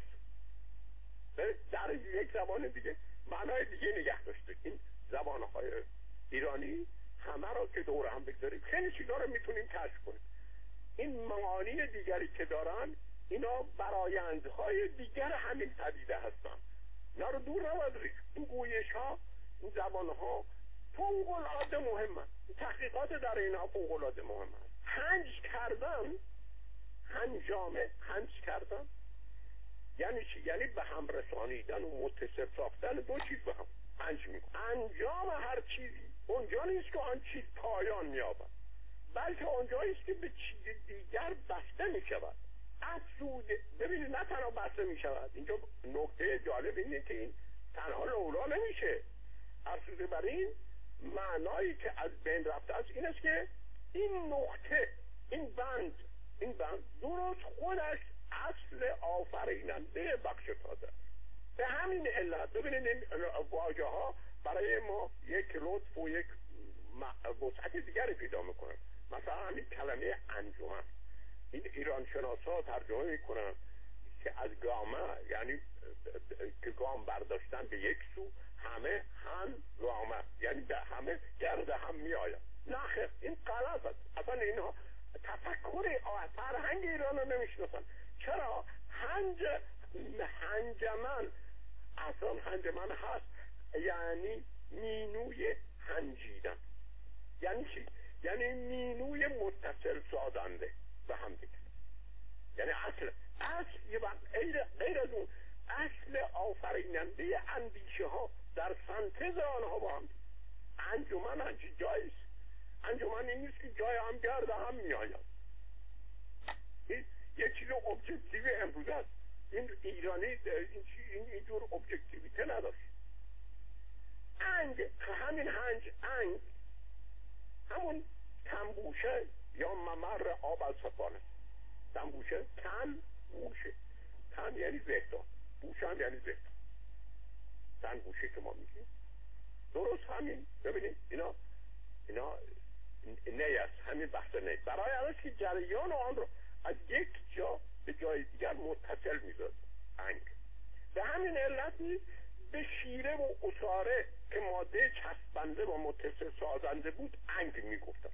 در یک زبان دیگه معنای دیگه نگه داشته. این زبانهای ایرانی همه را که دور هم بگذاریم خیلی چیزا رو میتونیم کشف کنیم. این معانی دیگری که دارن اینا برآیندهای دیگر همین پدیده هستن. اینا رو دور نباید ریخت. این گویش ها، این زبان ها فوق العاده مهمه. تحقیقات در اینها فوق العاده مهمه. هنج کردن، هنجامه، هنج کردن یعنی چی؟ یعنی به هم رسانیدن و متصل ساختن دو چیز به هم. هنج میکنه. انجام هر چیزی اونجا نیست که آن چیز پایان می‌یابد، بلکه اونجایی است که به چیز دیگر بسته می‌شود. افزوده. ببینید نه تنها بسته می‌شود، اینجا نکته جالب اینه که این تنها لولا نمیشه. افزوده بر این معنایی که از بین رفته است این است که این نقطه، این بند، این بند درست خودش اصل آفریننده بخش تازه. به همین علت ببینید این واژه ها برای ما یک لطف و یک وسعت دیگری پیدا میکنن. مثلا همین کلمه انجمن، این ایران شناسا ترجمه میکنن که از گامه، یعنی که گام برداشتن به یک سو، همه هم گامه یعنی به همه گرد هم میآید. نه خیر، این غلط است. اصلا اینها تفکر فرهنگ ایران رو نمیشناسن. چرا؟ هنج هنجمن، اصلا هنجمن هست یعنی مینوی هنجیدن. یعنی چی؟ یعنی مینوی متصل سازنده به هم دیگه. یعنی اصل اصل یه وقت غیر از اون اصل آفریننده اندیشه ها در سنتز آنها با هم. انجمن همچی جاییست. انجمن این نیست که جای هم گرد هم میآید. یک چیز ابجکتیو امروز است. این ایرانی این این اینجور ابجکتیویته نداشت. انگ، همین هنج انگ همون تنبوشه یا ممر آب از سفانه. تنبوشه تن بوشه. تن یعنی زهدان، بوشه هم یعنی زهدان. تنبوشه که ما میگیم درست همین. ببینید اینا اینا نی است، همین بحث نی. برای عرض که جریان آن رو از یک جا به جای دیگر متصل می‌داد انگ. به همین علت نیز به شیره و عصاره که ماده چسبنده و متصل سازنده بود انگ میگفتن.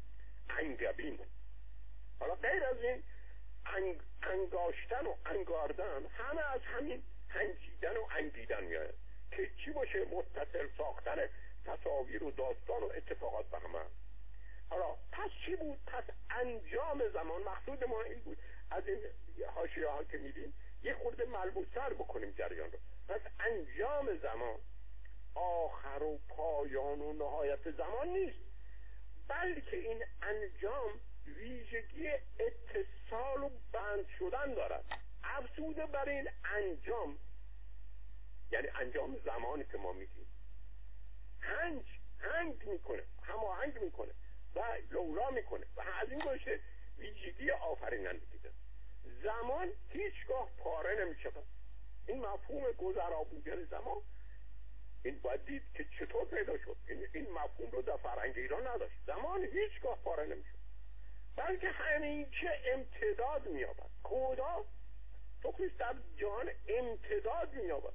انگبین. حالا غیر از این انگ، انگاشتن و انگاردن همه از همین هنجیدن و انگیدن میاد که چی باشه؟ متصل ساختن تصاویر و داستان و اتفاقات به همه. حالا پس چی بود؟ پس انجام زمان. مقصود ما این بود از این حاشیه ها که میدیم یه خورده ملموس‌تر بکنیم جریان رو. پس انجام زمان آخر و پایان و نهایت زمان نیست، بلکه این انجام ویژگی اتصال و بند شدن دارد. افزوده بر این انجام، یعنی انجام زمانی که ما میگیم، هنج هنگ میکنه، هماهنگ میکنه و لولا میکنه و از این گذشته ویژگی آفرینندگی داره. زمان هیچگاه پاره نمیشه. این مفهوم گذرا بودن زمان، این باید دید که چطور پیدا شد. این, این مفهوم رو در فرهنگ ایران نداشت. زمان هیچگاه پاره نمیشه، بلکه همیشه امتداد مییابد. خدا تو خیست در جهان امتداد مییابد،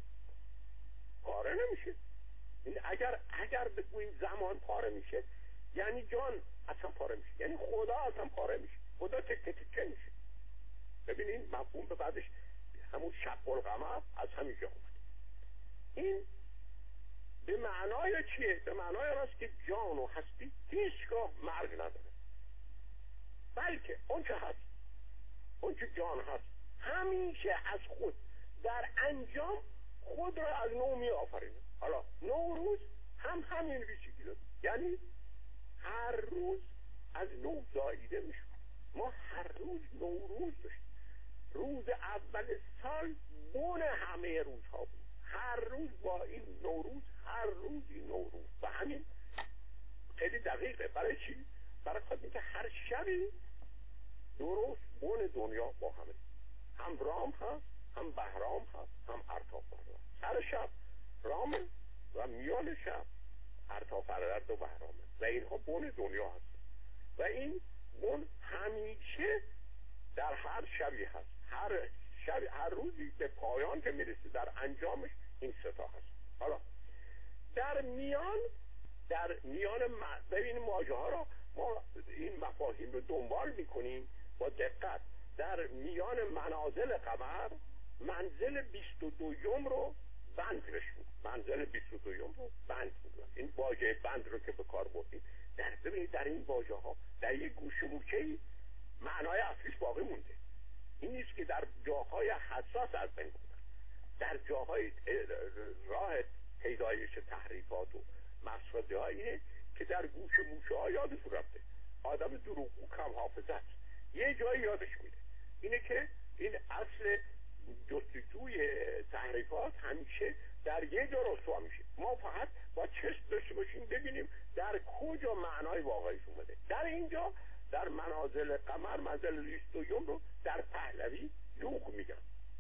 پاره نمیشه. این اگر اگر بگوییم زمان پاره میشه یعنی جان اصلا پاره میشه، یعنی خدا اصلا پاره میشه، خدا تکه تکه میشه. ببینین مفهوم به بعدش همون شق القمر از همین جا اومد. این به معنای چیه؟ به معنای راست که جان و هستی هیچگاه مرگ نداره، بلکه اون چه هست، اون چه جان هست همیشه از خود در انجام خود را از نو می آفرینه. حالا نوروز هم همین ویژگی داره، یعنی هر روز از نو زاییده میشه. ما هر روز نوروز داشتیم. روز اول سال بن همه روزها بود. هر روز با این نوروز، هر روز این نوروز. و همین خیلی دقیقه. برای چی؟ برای خاطر اینکه هر شبی درست بن دنیا با همه، هم رام هست، هم بهرام هست، هم ارتافرد. سر شب رامه و میان شب ارتافرد و بهرامه و اینها بن دنیا هست. و این بن همیشه در هر شبی هست. هر شب، هر روزی به پایان که میرسه در انجامش این ستا هست. حالا در میان در میان ببین واژه ها را ما این مفاهیم رو دنبال میکنیم با دقت. در میان منازل قمر منزل بیست و دویم رو بند رشون، منزل بیست و دویم رو بند میدونم. این واژه بند رو که به کار بردیم، در ببینید در این واژه ها در یک گوشه موچه‌ای معنای اصلیش باقی مونده. این نیست که در جاهای حساس از بین بودن، در جاهای راه پیدایش تحریفات و مسخره ها اینه که در گوش موشه ها یادتون رفته. آدم دروغگو کم حافظه است، یه جایی یادش میده. اینه که این اصل جستجوی تحریفات همیشه در یه جا رسوا میشه. ما فقط با چشم داشته باشیم ببینیم در کجا معنای واقعیش اومده. در اینجا در منازل قمر منزل بیست و دوم رو در پهلوی یوغ میگن.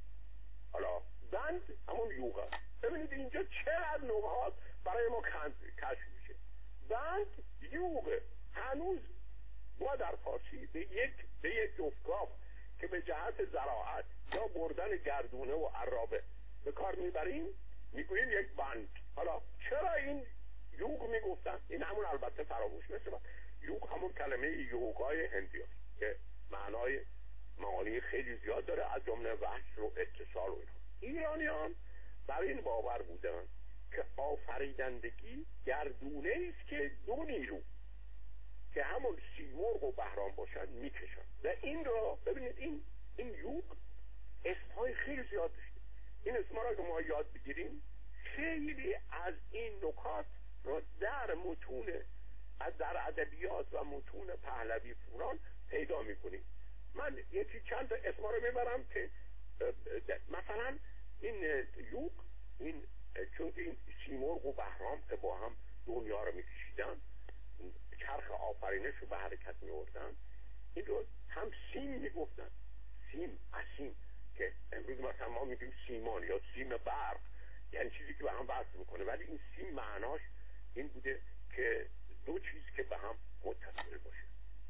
حالا بند همون یوغ هست. ببینید اینجا چقدر نکات برای ما کشف میشه. بند یوغه. هنوز ما در فارسی به یک به یک جفتگاف که به جهت زراعت یا بردن گردونه و عرابه به کار میبریم میگوییم یک بند. حالا چرا این یوغ میگفتن؟ این همون البته فراموش نشه. یوغ همون کلمه یوگای هندی هست که معنای معانی خیلی زیاد داره، از جمله وحش و اتصال و اینا. ایرانیان بر این باور بودن که آفریدندگی گردونه است که دو نیرو که همون سیمرغ و بهرام باشن میکشن. و این را ببینید، این این یوغ اسمهای خیلی زیاد داشته. این اسمها را که ما یاد بگیریم خیلی از این نکات رو در متون در ادبیات و متون پهلوی فوران پیدا میکنیم. من یکی چند تا اسما رو میبرم که مثلا این یوغ، این چون این سیمرغ و بهرام که با هم دنیا رو میکشیدن، چرخ آفرینش رو به حرکت میوردن، این رو هم سیم میگفتن، سیم اسیم، که امروز مثلا ما میگیم سیمان یا سیم برق، یعنی چیزی که به هم وصل میکنه، ولی این سیم معناش این بوده که دو چیز که به هم متصل باشه.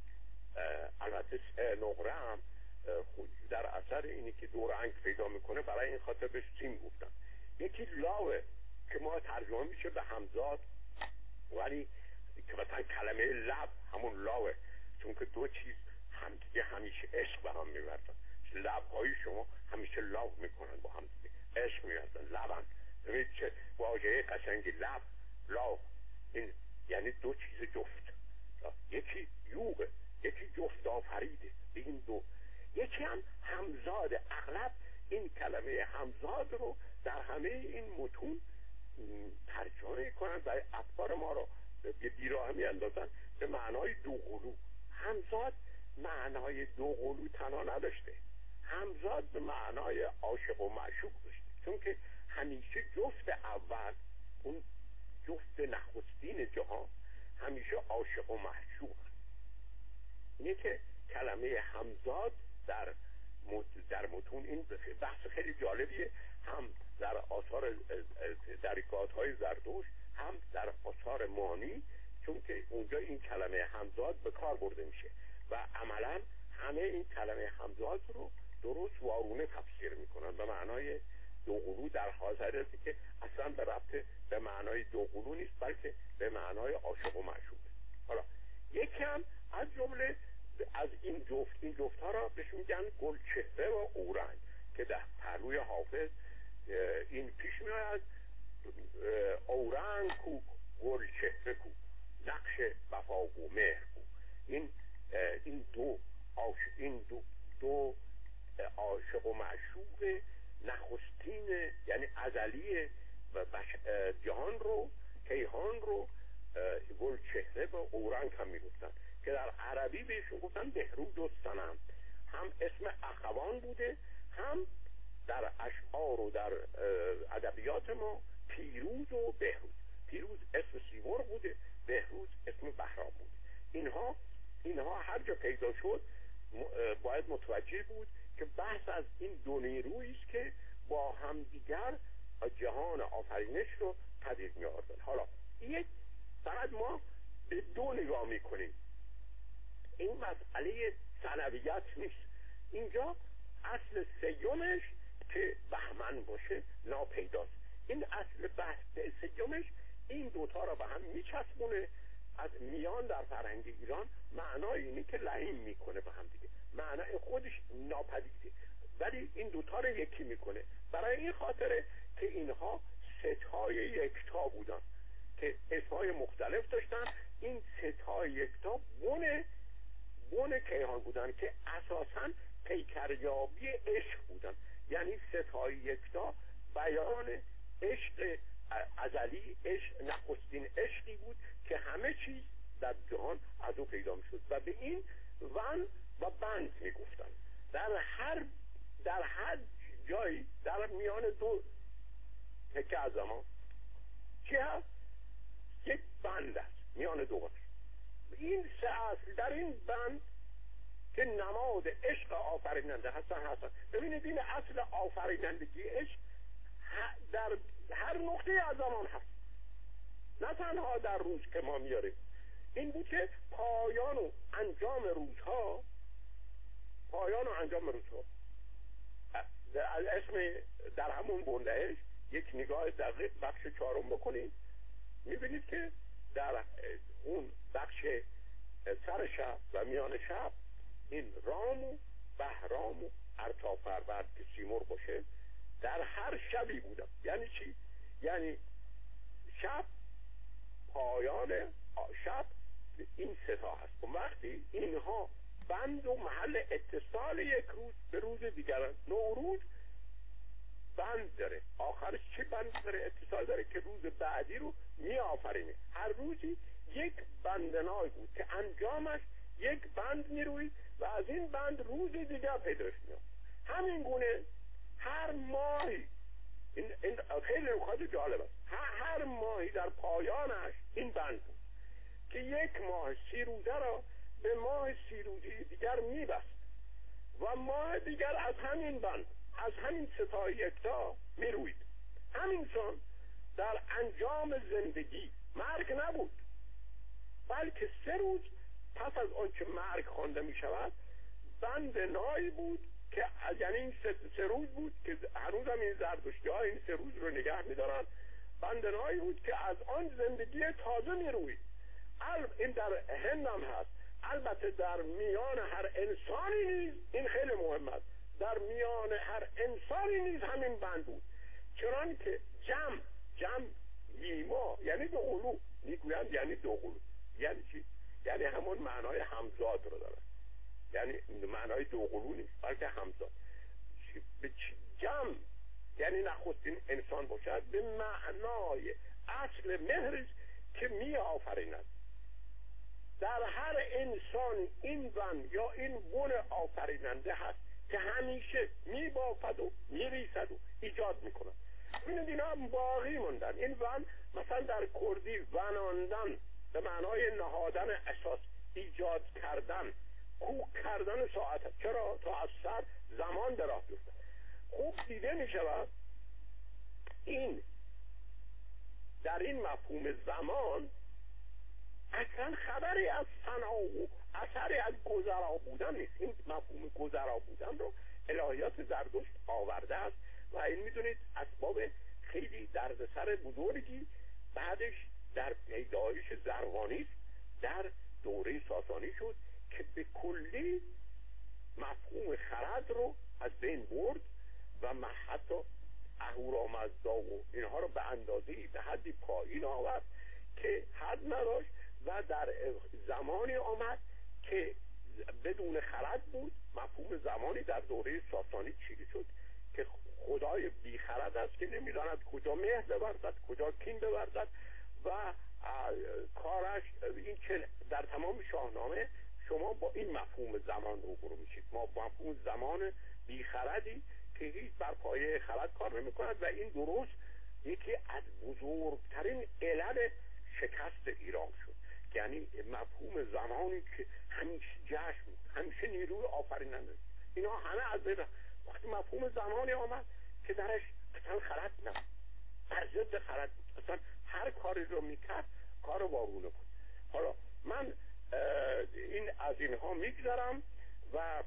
البته نقره هم خود در اثر اینی که دو رنگ پیدا میکنه برای این خاطر بهش سیم گفتن. یکی لاوه که ما ترجمه میشه به همزاد، ولی که مثلا کلمه لب همون لاوه، چون که دو چیز هم دیگه همیشه عشق به هم میوردن، لبهای شما همیشه لاو میکنن با هم دیگه، عشق میوردن، لبن. ببینید چه واژه قشنگی، لب، لاو، این یعنی دو چیز جفت. یکی یوغه، یکی جفت آفریده به این دو. یکی هم همزاد. اغلب این کلمه همزاد رو در همه این متون ترجمه کنن و افکار ما رو به بیراه می اندازن به معنای دوقلو. همزاد معنای دوقلو تنها نداشته، همزاد به معنای عاشق و معشوق داشته، چون که همیشه جفت اول، اون جفت نخستین جهان، همیشه عاشق و معشوق. اینه که کلمه همزاد در در متون این بحث خیلی جالبیه، هم در آثار درکات‌های زردوش، هم در آثار مانی، چون که اونجا این کلمه همزاد به کار برده میشه و عملا همه این کلمه همزاد رو درست وارونه تفسیر میکنن به معنای دوقلو، در حاضرتی که اصلا به ربط به معنای دوقلو نیست، بلکه به معنای عاشق و معشوقه. حالا یکی هم از جمله از این جفت این جفت ها را بهشون میگن گلچهره و اورنگ، که در پهلوی حافظ این پیش میاد، اورنگ کو گلچهره کو نقش وفا و مهر کو. این این دو عاشق این دو دو عاشق و معشوق نخستین یعنی ازلی و جهان رو، کیهان رو گلچهره و اورنگ هم میگفتن، که در عربی بهشون گفتن بهروز و صنم. هم اسم اخوان بوده، هم در اشعار و در ادبیات ما پیروز و بهروز. پیروز اسم سیمرغ بوده، بهروز اسم بهرام بوده. اینها اینها هر جا پیدا شد باید متوجه بود که بحث از این دو نیرویی است که با هم دیگر جهان آفرینش رو پدید می آوردن. حالا یک فقط ما به دو نگاه می کنیم، این مسئله ثانویت نیست. اینجا اصل سیومش که بهمن باشه ناپیداست. این اصل بحث سیومش این دوتا را به هم میچسبونه. از میان در فرهنگ ایران معنای اینی که لعین میکنه به هم دیگه، معنای خودش ناپدیده، ولی این دوتا رو یکی میکنه. برای این خاطره که اینها ستای یکتا بودن که اسمای مختلف داشتن. این ستای یکتا بونه بونه کیهان بودن که اساساً پیکریابی عشق بودن. یعنی ستای یکتا بیان عشق ازلی، عشق نخستین عشقی بود که همه چیز در جهان از او پیدا می شد و به این ون و بند می گفتن. در هر در هر جایی در میان دو تکه از زمان چی هست؟ یک بند است میان دو بند. این سه اصل در این بند که نماد عشق آفریننده هستن هستن. ببینید این اصل آفرینندگی عشق در هر نقطه از زمان هست، نه تنها در روز که ما میاریم. این بود که پایان و انجام روزها پایان و انجام روزها از اسم در همون بندهش یک نگاه دقیق بخش چهارم بکنید، میبینید که در اون بخش سر شب و میان شب این رام و بهرام و ارتافرورد که سیمرغ باشه در هر شبی بودم. یعنی چی؟ یعنی شب پایان شب این ستا هست. وقتی اینها بند و محل اتصال یک روز به روز دیگر، نوروز بند داره. آخرش چه بند داره؟ اتصال داره که روز بعدی رو می آفرینه. هر روزی یک بندنای بود که انجامش یک بند می روید و از این بند روز دیگر پیداش میاد. همین گونه هر ماهی، این, این خیلی نکات جالب است، هر ماهی در پایانش این بند بود که یک ماه سی روزه را به ماه سی روزه دیگر میبست و ماه دیگر از همین بند، از همین ستای یکتا میروید. همینسان در انجام زندگی مرگ نبود، بلکه سه روز پس از آن که مرگ خوانده می شود بند نایی بود که یعنی این سه, سه روز بود که هنوز هم این زردشتی ها این سه روز رو نگه می دارن. بند نایی بود که از آن زندگی تازه می روید. این در هند هم هست. البته در میان هر انسانی نیز این خیلی مهم است، در میان هر انسانی نیز همین بند بود، چنان که جمع جمع ییما یعنی دو قلو میگویند، یعنی دو قلو یعنی چی؟ یعنی همون معنای همزاد رو داره، یعنی معنای دو قلو نیست بلکه همزاد. به جمع یعنی نخستین انسان باشد به معنای اصل مهرش که می آفریند. در هر انسان این بند یا این بن آفریننده هست که همیشه می بافد و می ریسد و ایجاد می کند. ببینید اینا باقی موندن. این ون مثلا در کردی وناندن به معنای نهادن اساس، ایجاد کردن، کوک کردن ساعت هست. چرا؟ تا از سر زمان به راه بیفتد. خوب دیده می شود این در این مفهوم زمان اصلا خبری از فنا و اثری از گذرا بودن نیست. این مفهوم گذرا بودن رو الهیات زردشت آورده است و این میدونید اسباب خیلی دردسر بزرگی بعدش در پیدایش زروانی در دوره ساسانی شد که به کلی مفهوم خرد رو از بین برد و حتی اهورامزدا و اینها رو به اندازه‌ای به حدی پایین آورد که حد نداشت و در زمانی آمد که بدون خرد بود. مفهوم زمانی در دوره ساسانی چیده شد که خدای بی خرد است که نمیداند کجا مهر بورزد کجا کین بورزد و کارش این که در تمام شاهنامه شما با این مفهوم زمان روبرو میشید. ما با مفهوم زمان بی خردی که هیچ بر پایه خرد کار نمی کند و این درست یکی از بزرگترین علل شکست ایران شد. یعنی مفهوم زمانی که همیشه جشن بود، همیشه نیروی آفریننده، اینا همه از بین. وقتی مفهوم زمانی آمد که درش اصلا خرد نبود، در ضد خرد بود، اصلا هر کاری رو میکرد کار وارونه بود. حالا من این از اینها میگذرم و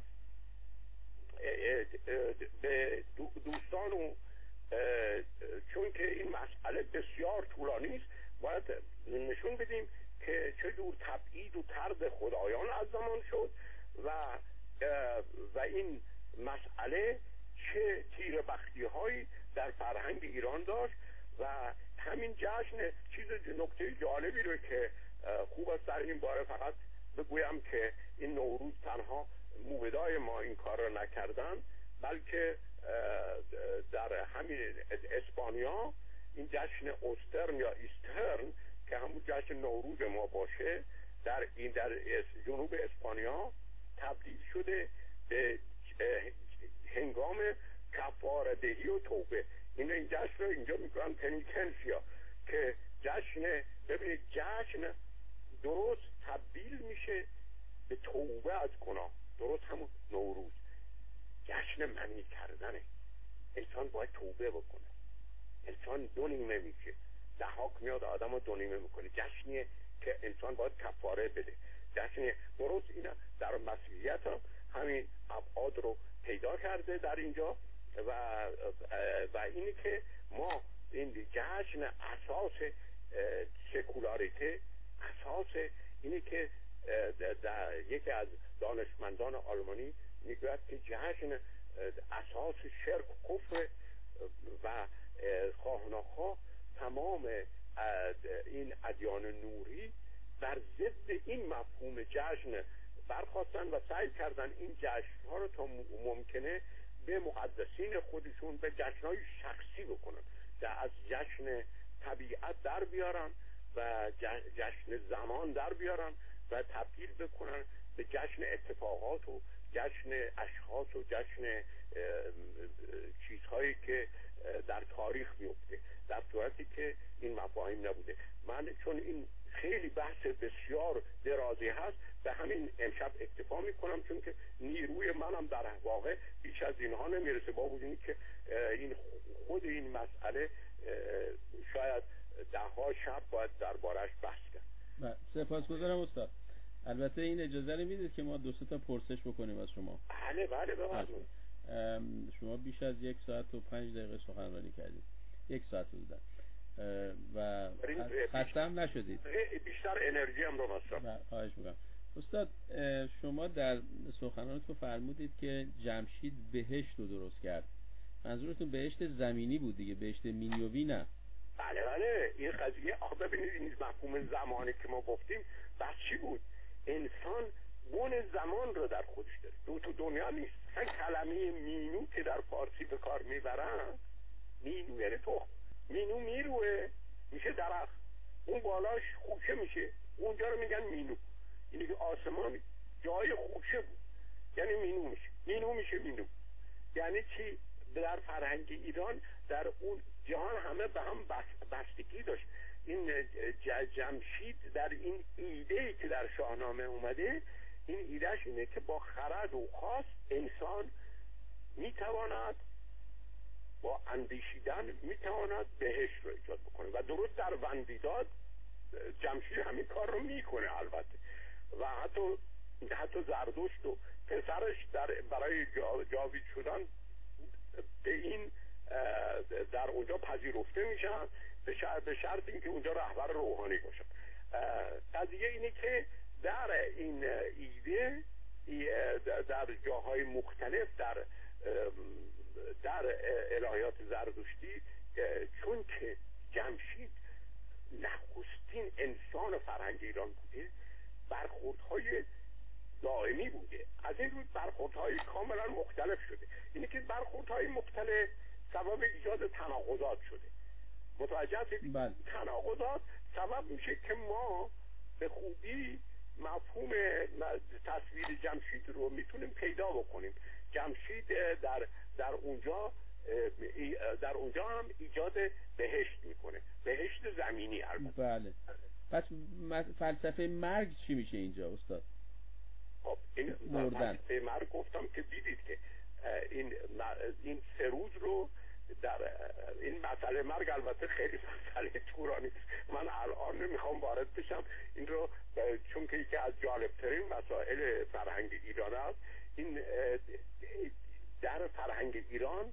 به دوستان و چون که این مسئله بسیار طولانی است باید نشون بدیم که چه جور تبعید و طرد خدایان از زمان شد و و این مسئله چه تیر بختی هایی در فرهنگ ایران داشت و همین جشن چیز نکته جالبی رو که خوب است در این باره فقط بگویم که این نوروز تنها موبدای ما این کار رو نکردن، بلکه در همین اسپانیا این جشن اوسترن یا ایسترن که همون جشن نوروز ما باشه در این در جنوب اسپانیا تبدیل شده به هنگام کفاره دهی و توبه. این این جشن رو اینجا میکنن پنیتنسیا که جشن، ببینید جشن درست تبدیل میشه به توبه از گناه، درست همون نوروز جشن منی کردنه. انسان باید توبه بکنه، انسان دو نیمه میشه، دهاک میاد آدم رو دو نیمه میکنه. جشنیه که انسان باید کفاره بده. جشنیه درست اینا در مسیحیت هم همین ابعاد رو پیدا کرده در اینجا و و اینی که ما این جشن اساس سکولاریته، اساس اینی که در یکی از دانشمندان آلمانی میگوید که جشن اساس شرک و کفر و خواه ناخواه تمام این ادیان نوری بر ضد این مفهوم جشن برخواستن و سعی کردن این جشن ها رو تا ممکنه به مقدسین خودشون به جشنهای شخصی بکنن، از جشن طبیعت در بیارن و جشن زمان در بیارن و تبدیل بکنن به جشن اتفاقات و جشن اشخاص و جشن چیزهایی که در تاریخ میفته، در صورتی که این مفاهیم نبوده. من چون این خیلی بحث بسیار درازی هست به همین امشب اکتفا میکنم، چون که نیروی منم در واقع بیش از اینها نمیرسه، با وجودی که این خود این مسئله شاید ده ها شب باید دربارش بحث کرد. سپاسگزارم استاد. البته این اجازه رو میدید که ما دو سه تا پرسش بکنیم از شما؟ بله بله بفرمایید. شما بیش از یک ساعت و پنج دقیقه سخنرانی کردید، یک ساعت حدوداً، و خسته هم نشدید؟ بیشتر انرژی هم رو مصرف. خواهش می‌کنم. استاد شما در سخنرانیتون فرمودید که جمشید بهشت رو درست کرد. منظورتون بهشت زمینی بود دیگه، بهشت مینیوی نه؟ بله بله. این قضیه آخه ببینید این مفهوم زمانی که ما گفتیم بس چی بود؟ انسان بن زمان رو در خودش داره، دو تو دنیا نیست. این کلمه مینو که در فارسی به کار میبرن، مینو یعنی تخم، مینو میروه میشه درخت، اون بالاش خوشه میشه، اونجا رو میگن مینو. اینی که آسمان جای خوشه بود یعنی مینو میشه، مینو میشه مینو. یعنی چی؟ در فرهنگ ایران در اون جهان همه به هم بستگی داشت. این جمشید در این ایده‌ای که در شاهنامه اومده، این ایدهش اینه که با خرد و خواست انسان میتواند با اندیشیدن میتواند بهشت رو ایجاد بکنه و درست در وندیداد جمشید همین کار رو میکنه البته. و حتی حتی زردشت و پسرش در برای جاوید شدن به این در اونجا پذیرفته میشن به شرط به شرط اینکه اونجا رهبر روحانی باشن. قضیه اینه که در این ایده در جاهای مختلف در در الهیات زردشتی، چون که جمشید نخستین انسان فرهنگ ایران بوده، برخوردهای دائمی بوده. از این روی برخوردهای کاملا مختلف شده. اینه که برخوردهای مختلف سبب ایجاد تناقضات شده. متوجه هستید؟ تناقضات سبب میشه که ما به خوبی مفهوم تصویر جمشید رو میتونیم پیدا بکنیم. جمشید در در اونجا در اونجا هم ایجاد بهشت میکنه، بهشت زمینی البته. بله. پس فلسفه مرگ چی میشه اینجا استاد؟ خب این مردن. فلسفه مرگ گفتم که دیدید که این این سه روز رو در این مسئله مرگ البته خیلی مسئله طولانی است، من الان نمیخوام وارد بشم این رو، چون که یکی از جالبترین مسائل فرهنگ ایران است. این در فرهنگ ایران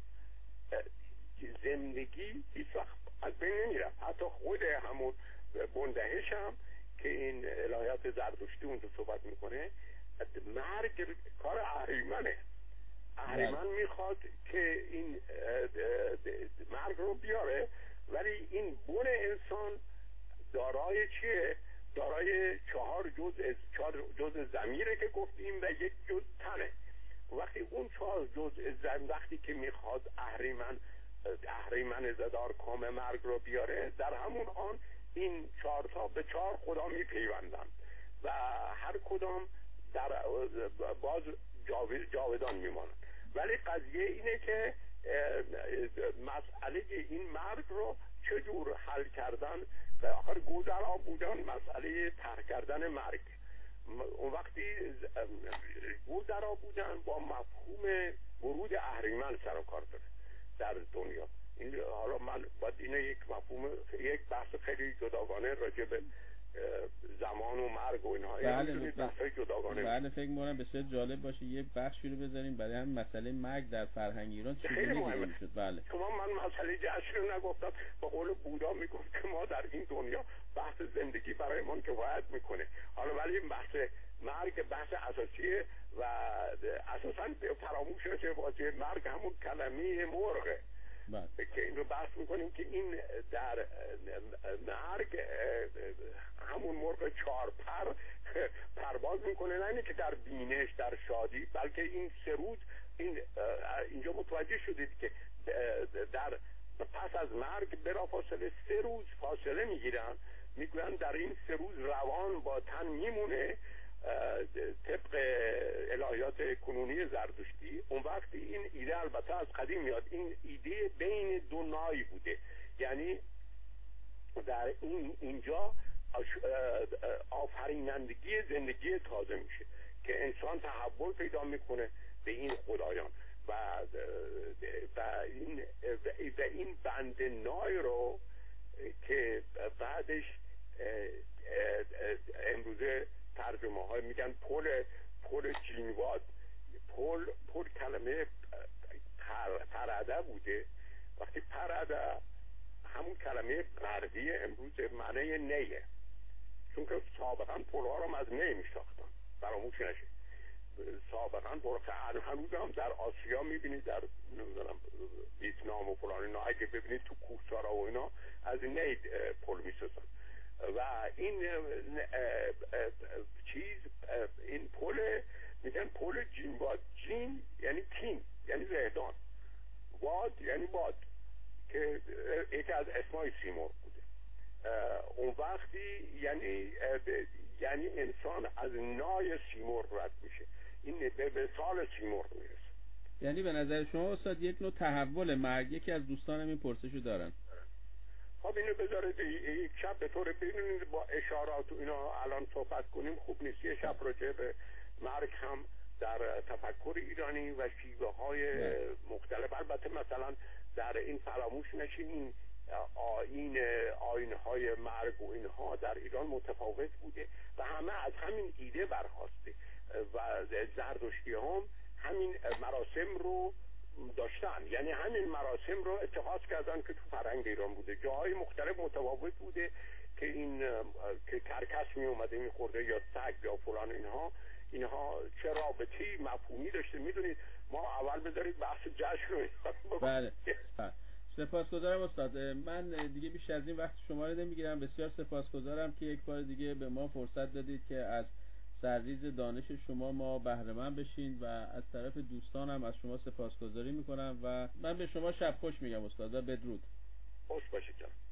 زندگی هیچ وقت از بین نمیره. حتی خود همون بندهش هم که این الهیات زردشتی اونجا صحبت میکنه، مرگ کار اهریمنه. اهریمن میخواد که این مرگ رو بیاره، ولی این بن انسان دارای چیه؟ دارای چهار جزء چهار جزء ضمیره که گفتیم و یک جزء تنه. وقتی اون چهار جزء ضمیر وقتی که میخواد اهریمن اهریمن زدار کام مرگ رو بیاره، در همون آن این چهار تا به چهار خدا میپیوندن و هر کدام در باز جاودان میمانن. ولی قضیه اینه که مسئله این مرگ رو چجور حل کردن و آخر گذرا بودن مسئله طرح کردن مرگ. اون وقتی گذرا بودن با مفهوم ورود اهریمن سر و کار داره در دنیا. این حالا من باید اینه یک مفهوم یک بحث خیلی جداگانه راجع به زمان و مرگ و اینها بله بحث جداگانه. بله فکر می‌کنم بسیار جالب باشه یه بخشی رو بذاریم برای همین مسئله مرگ در فرهنگ ایران چجوری دیده شد. بله شما من مسئله جشن رو نگفتم. به قول بودا میگفت که ما در این دنیا بحث زندگی برای ما کفایت میکنه. حالا ولی بحث مرگ بحث اساسیه و اساساً فراموش نشه واژه مرگ همون کلمه مرغه. بله. که این رو بحث میکنیم که این در مرگ همون مرغ چهار پر پرواز میکنه، نه اینه که در بینش در شادی، بلکه این سه روز این اینجا متوجه شدید که در پس از مرگ بلافاصله سه روز فاصله میگیرن، میگوین در این سه روز روان با تن میمونه طبق الهیات کنونی زردشتی. اون وقت این ایده البته از قدیم میاد، این ایده بین دو نای بوده، یعنی در این اینجا آفرینندگی زندگی تازه میشه که انسان تحول پیدا میکنه به این خدایان و و این و این بند نای رو که بعدش امروزه ترجمه های میگن پل پل جینواد. پل پل کلمه پرده بوده، وقتی پرده همون کلمه پردی امروز معنی نیه، چون که سابقا پل ها رو از نی میشناختن، فراموش نشه. سابقا پل هنوز هم در آسیا میبینید، در نمیدونم ویتنام و فلان اینا اگه ببینید تو کوهسارا و اینا از نی پل میسازن و این چیز این پل میگن پل جین واد. جین یعنی تین یعنی زهدان، واد یعنی باد که یکی از اسمای سیمرغ بوده. اون وقتی یعنی یعنی انسان از نای سیمرغ رد میشه، این به سال سیمرغ میرسه. یعنی به نظر شما استاد یک نوع تحول مرگ؟ یکی از دوستانم این پرسشو دارن. خب اینو بذارید یک شب به طور ببینید با اشارات و اینا الان صحبت کنیم خوب نیست. یه شب راجع به مرگ هم در تفکر ایرانی و شیوه های مختلف، البته مثلا در این فراموش نشین این آیین آیین های مرگ و اینها در ایران متفاوت بوده و همه از همین ایده برخواسته و زردشتی هم همین مراسم رو داشتن، یعنی همین مراسم رو اتخاذ کردن که تو فرهنگ ایران بوده. جاهای مختلف متفاوت بوده که این که کرکس می اومده می خورده یا سگ یا فلان، اینها اینها چه رابطه‌ای مفهومی داشته. میدونید ما اول بذارید بحث جشن رو. بله سپاسگزارم استاد. من دیگه بیش از این وقت شما رو نمیگیرم. بسیار سپاسگزارم که یک بار دیگه به ما فرصت دادید که از سرریز دانش شما ما بهره مند بشین و از طرف دوستانم از شما سپاسگزاری میکنم و من به شما شب خوش میگم استاد و بدرود. خوش باشید جان.